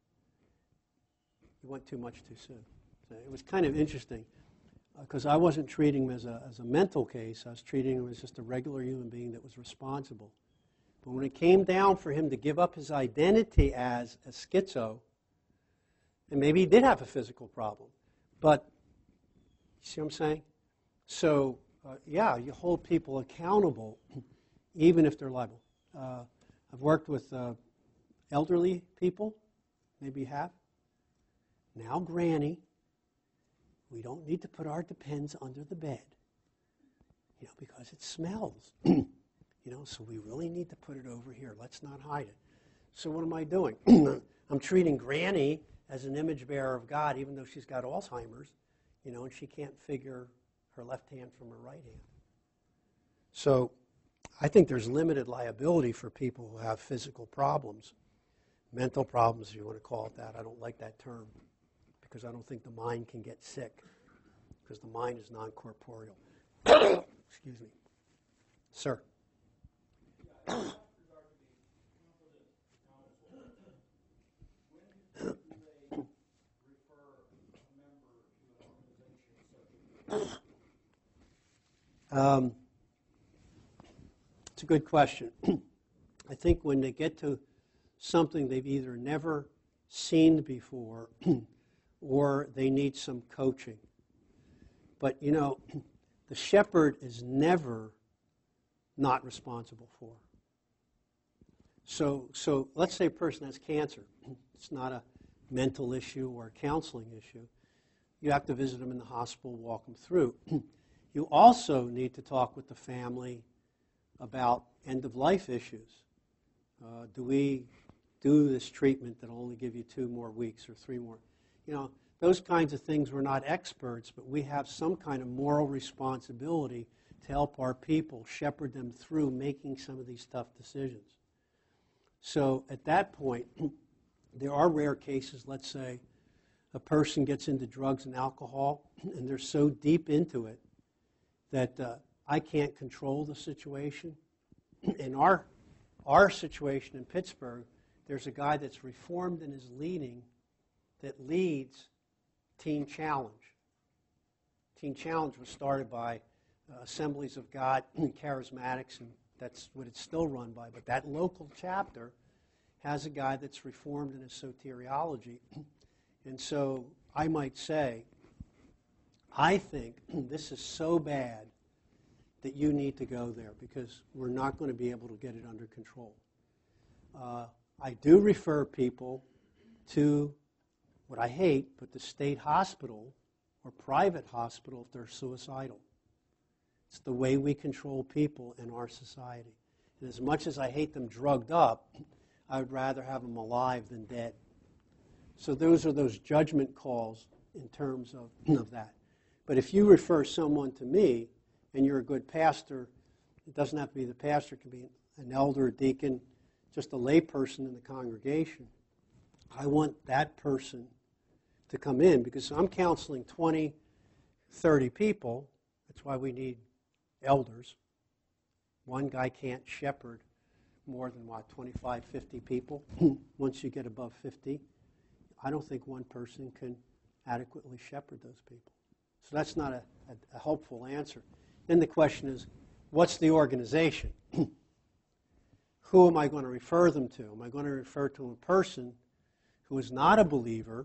S1: You went too much too soon. So it was kind of interesting, because uh, I wasn't treating him as a, as a mental case. I was treating him as just a regular human being that was responsible. But when it came down for him to give up his identity as a schizo, and maybe he did have a physical problem, but you see what I'm saying? So, uh, yeah, you hold people accountable, even if they're liable. Uh, I've worked with uh, elderly people, maybe you have. Now, Granny, we don't need to put our Depends under the bed, you know, because it smells. You know, so we really need to put it over here. Let's not hide it. So what am I doing? I'm treating Granny as an image bearer of God, even though she's got Alzheimer's, you know, and she can't figure her left hand from her right hand. So I think there's limited liability for people who have physical problems, mental problems, if you want to call it that. I don't like that term because I don't think the mind can get sick because the mind is non-corporeal. Excuse me. Sir. Um, it's a good question. I think when they get to something they've either never seen before or they need some coaching. But, you know, the shepherd is never not responsible for. So, so let's say a person has cancer. It's not a mental issue or a counseling issue. You have to visit them in the hospital, walk them through. You also need to talk with the family about end-of-life issues. Uh, do we do this treatment that will only give you two more weeks or three more? You know, those kinds of things, we're not experts, but we have some kind of moral responsibility to help our people, shepherd them through making some of these tough decisions. So at that point, there are rare cases, let's say, a person gets into drugs and alcohol, and they're so deep into it that uh, I can't control the situation. In our, our situation in Pittsburgh, there's a guy that's reformed and is leading, that leads Teen Challenge. Teen Challenge was started by uh, Assemblies of God, Charismatics, and that's what it's still run by. But that local chapter has a guy that's reformed in his soteriology. And so I might say, I think this is so bad that you need to go there because we're not going to be able to get it under control. Uh, I do refer people to what I hate, but the state hospital or private hospital if they're suicidal. It's the way we control people in our society. And as much as I hate them drugged up, I would rather have them alive than dead. So those are those judgment calls in terms of, of that. But if you refer someone to me and you're a good pastor, it doesn't have to be the pastor, it can be an elder, a deacon, just a lay person in the congregation. I want that person to come in because I'm counseling twenty, thirty people. That's why we need elders. One guy can't shepherd more than, what, twenty-five, fifty people. Once you get above fifty, I don't think one person can adequately shepherd those people. So that's not a, a, a helpful answer. Then the question is, what's the organization? Who am I going to refer them to? Am I going to refer to a person who is not a believer?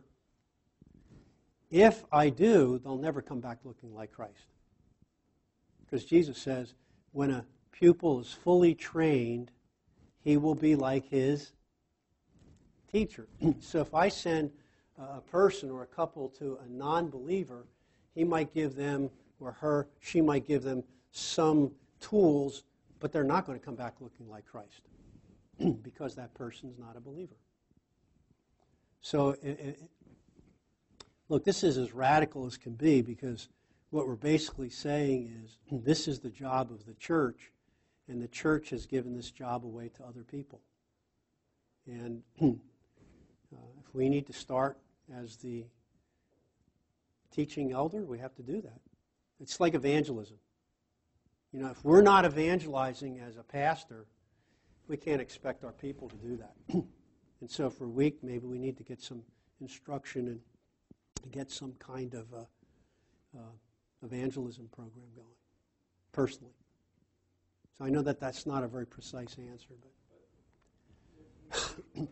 S1: If I do, they'll never come back looking like Christ. Because Jesus says, when a pupil is fully trained, he will be like his teacher. So if I send a person or a couple to a non-believer, he might give them, or her, she might give them some tools, but they're not going to come back looking like Christ because that person's not a believer. So, it, it, look, this is as radical as can be because what we're basically saying is this is the job of the church, and the church has given this job away to other people. And uh, if we need to start as the teaching elder, we have to do that. It's like evangelism. You know, if we're not evangelizing as a pastor, we can't expect our people to do that. And so if we're weak, maybe we need to get some instruction and get some kind of uh, uh, evangelism program going, personally. So I know that that's not a very precise answer, but...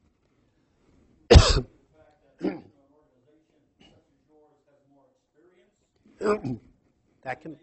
S1: That can...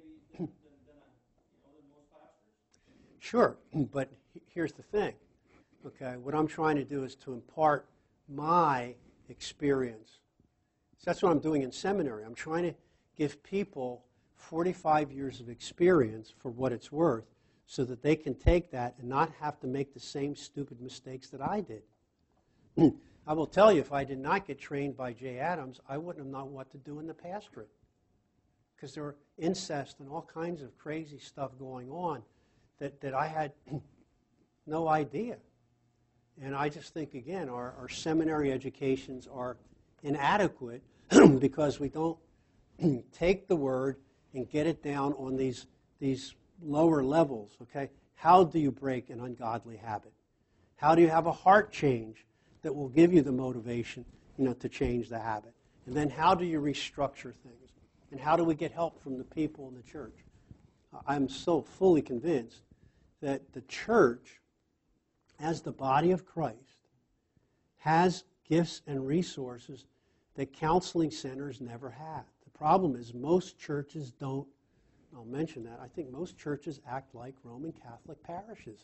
S1: Sure, but here's the thing. Okay, what I'm trying to do is to impart my experience. So that's what I'm doing in seminary. I'm trying to give people forty-five years of experience for what it's worth so that they can take that and not have to make the same stupid mistakes that I did. I will tell you, if I did not get trained by Jay Adams, I wouldn't have known what to do in the pastorate. Because there were incest and all kinds of crazy stuff going on that, that I had no idea. And I just think, again, our, our seminary educations are inadequate because we don't take the word and get it down on these, these lower levels, okay? How do you break an ungodly habit? How do you have a heart change that will give you the motivation, you know, to change the habit? And then how do you restructure things? And how do we get help from the people in the church? I'm so fully convinced that the church, as the body of Christ, has gifts and resources that counseling centers never had. The problem is most churches don't, I'll mention that, I think most churches act like Roman Catholic parishes.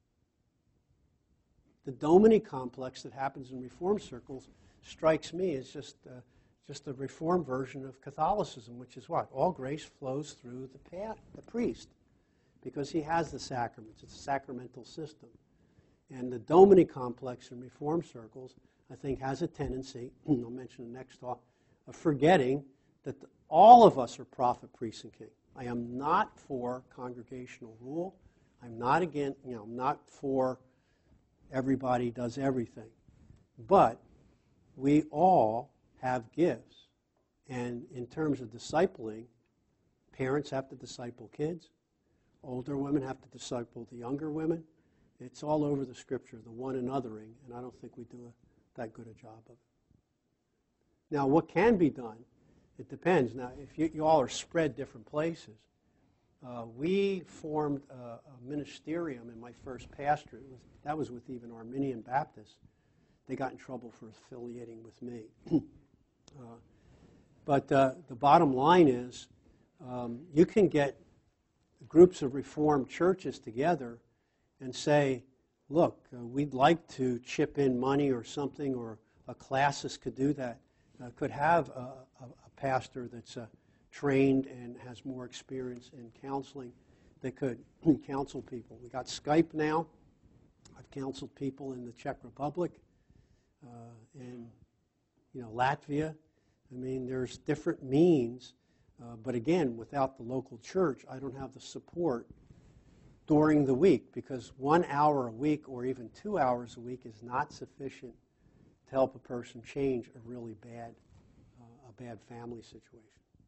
S1: The Domini complex that happens in Reform circles strikes me as just uh, just the Reformed version of Catholicism, which is what? All grace flows through the, pa- the priest because he has the sacraments. It's a sacramental system. And the Domini complex in Reformed circles, I think, has a tendency, I'll mention the next talk, of forgetting that the, all of us are prophet, priest, and king. I am not for congregational rule. I'm not again, you know, I'm not for everybody does everything. But we all have gifts. And in terms of discipling, parents have to disciple kids. Older women have to disciple the younger women. It's all over the scripture, the one anothering, and I don't think we do a, that good a job of it. Now, what can be done? It depends. Now, if you, you all are spread different places, uh, we formed a, a ministerium in my first pastorate. It was, that was with even Arminian Baptists. They got in trouble for affiliating with me. uh, but uh, the bottom line is um, you can get groups of Reformed churches together and say, look, uh, we'd like to chip in money or something, or a classis could do that, uh, could have a, a, a pastor that's uh, trained and has more experience in counseling that could counsel people. We got Skype now. I've counseled people in the Czech Republic, uh, in you know, Latvia. I mean, there's different means, uh, but again, without the local church, I don't have the support during the week, because one hour a week or even two hours a week is not sufficient to help a person change a really bad, uh, a bad family situation.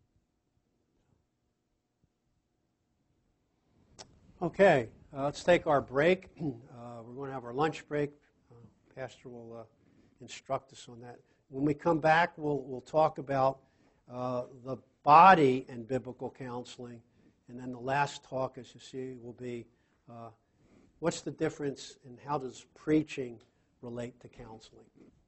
S1: Okay, uh, let's take our break. Uh, we're going to have our lunch break. Uh, Pastor will uh, instruct us on that. When we come back, we'll, we'll talk about uh, the body and biblical counseling. And then the last talk, as you see, will be uh, what's the difference and how does preaching relate to counseling?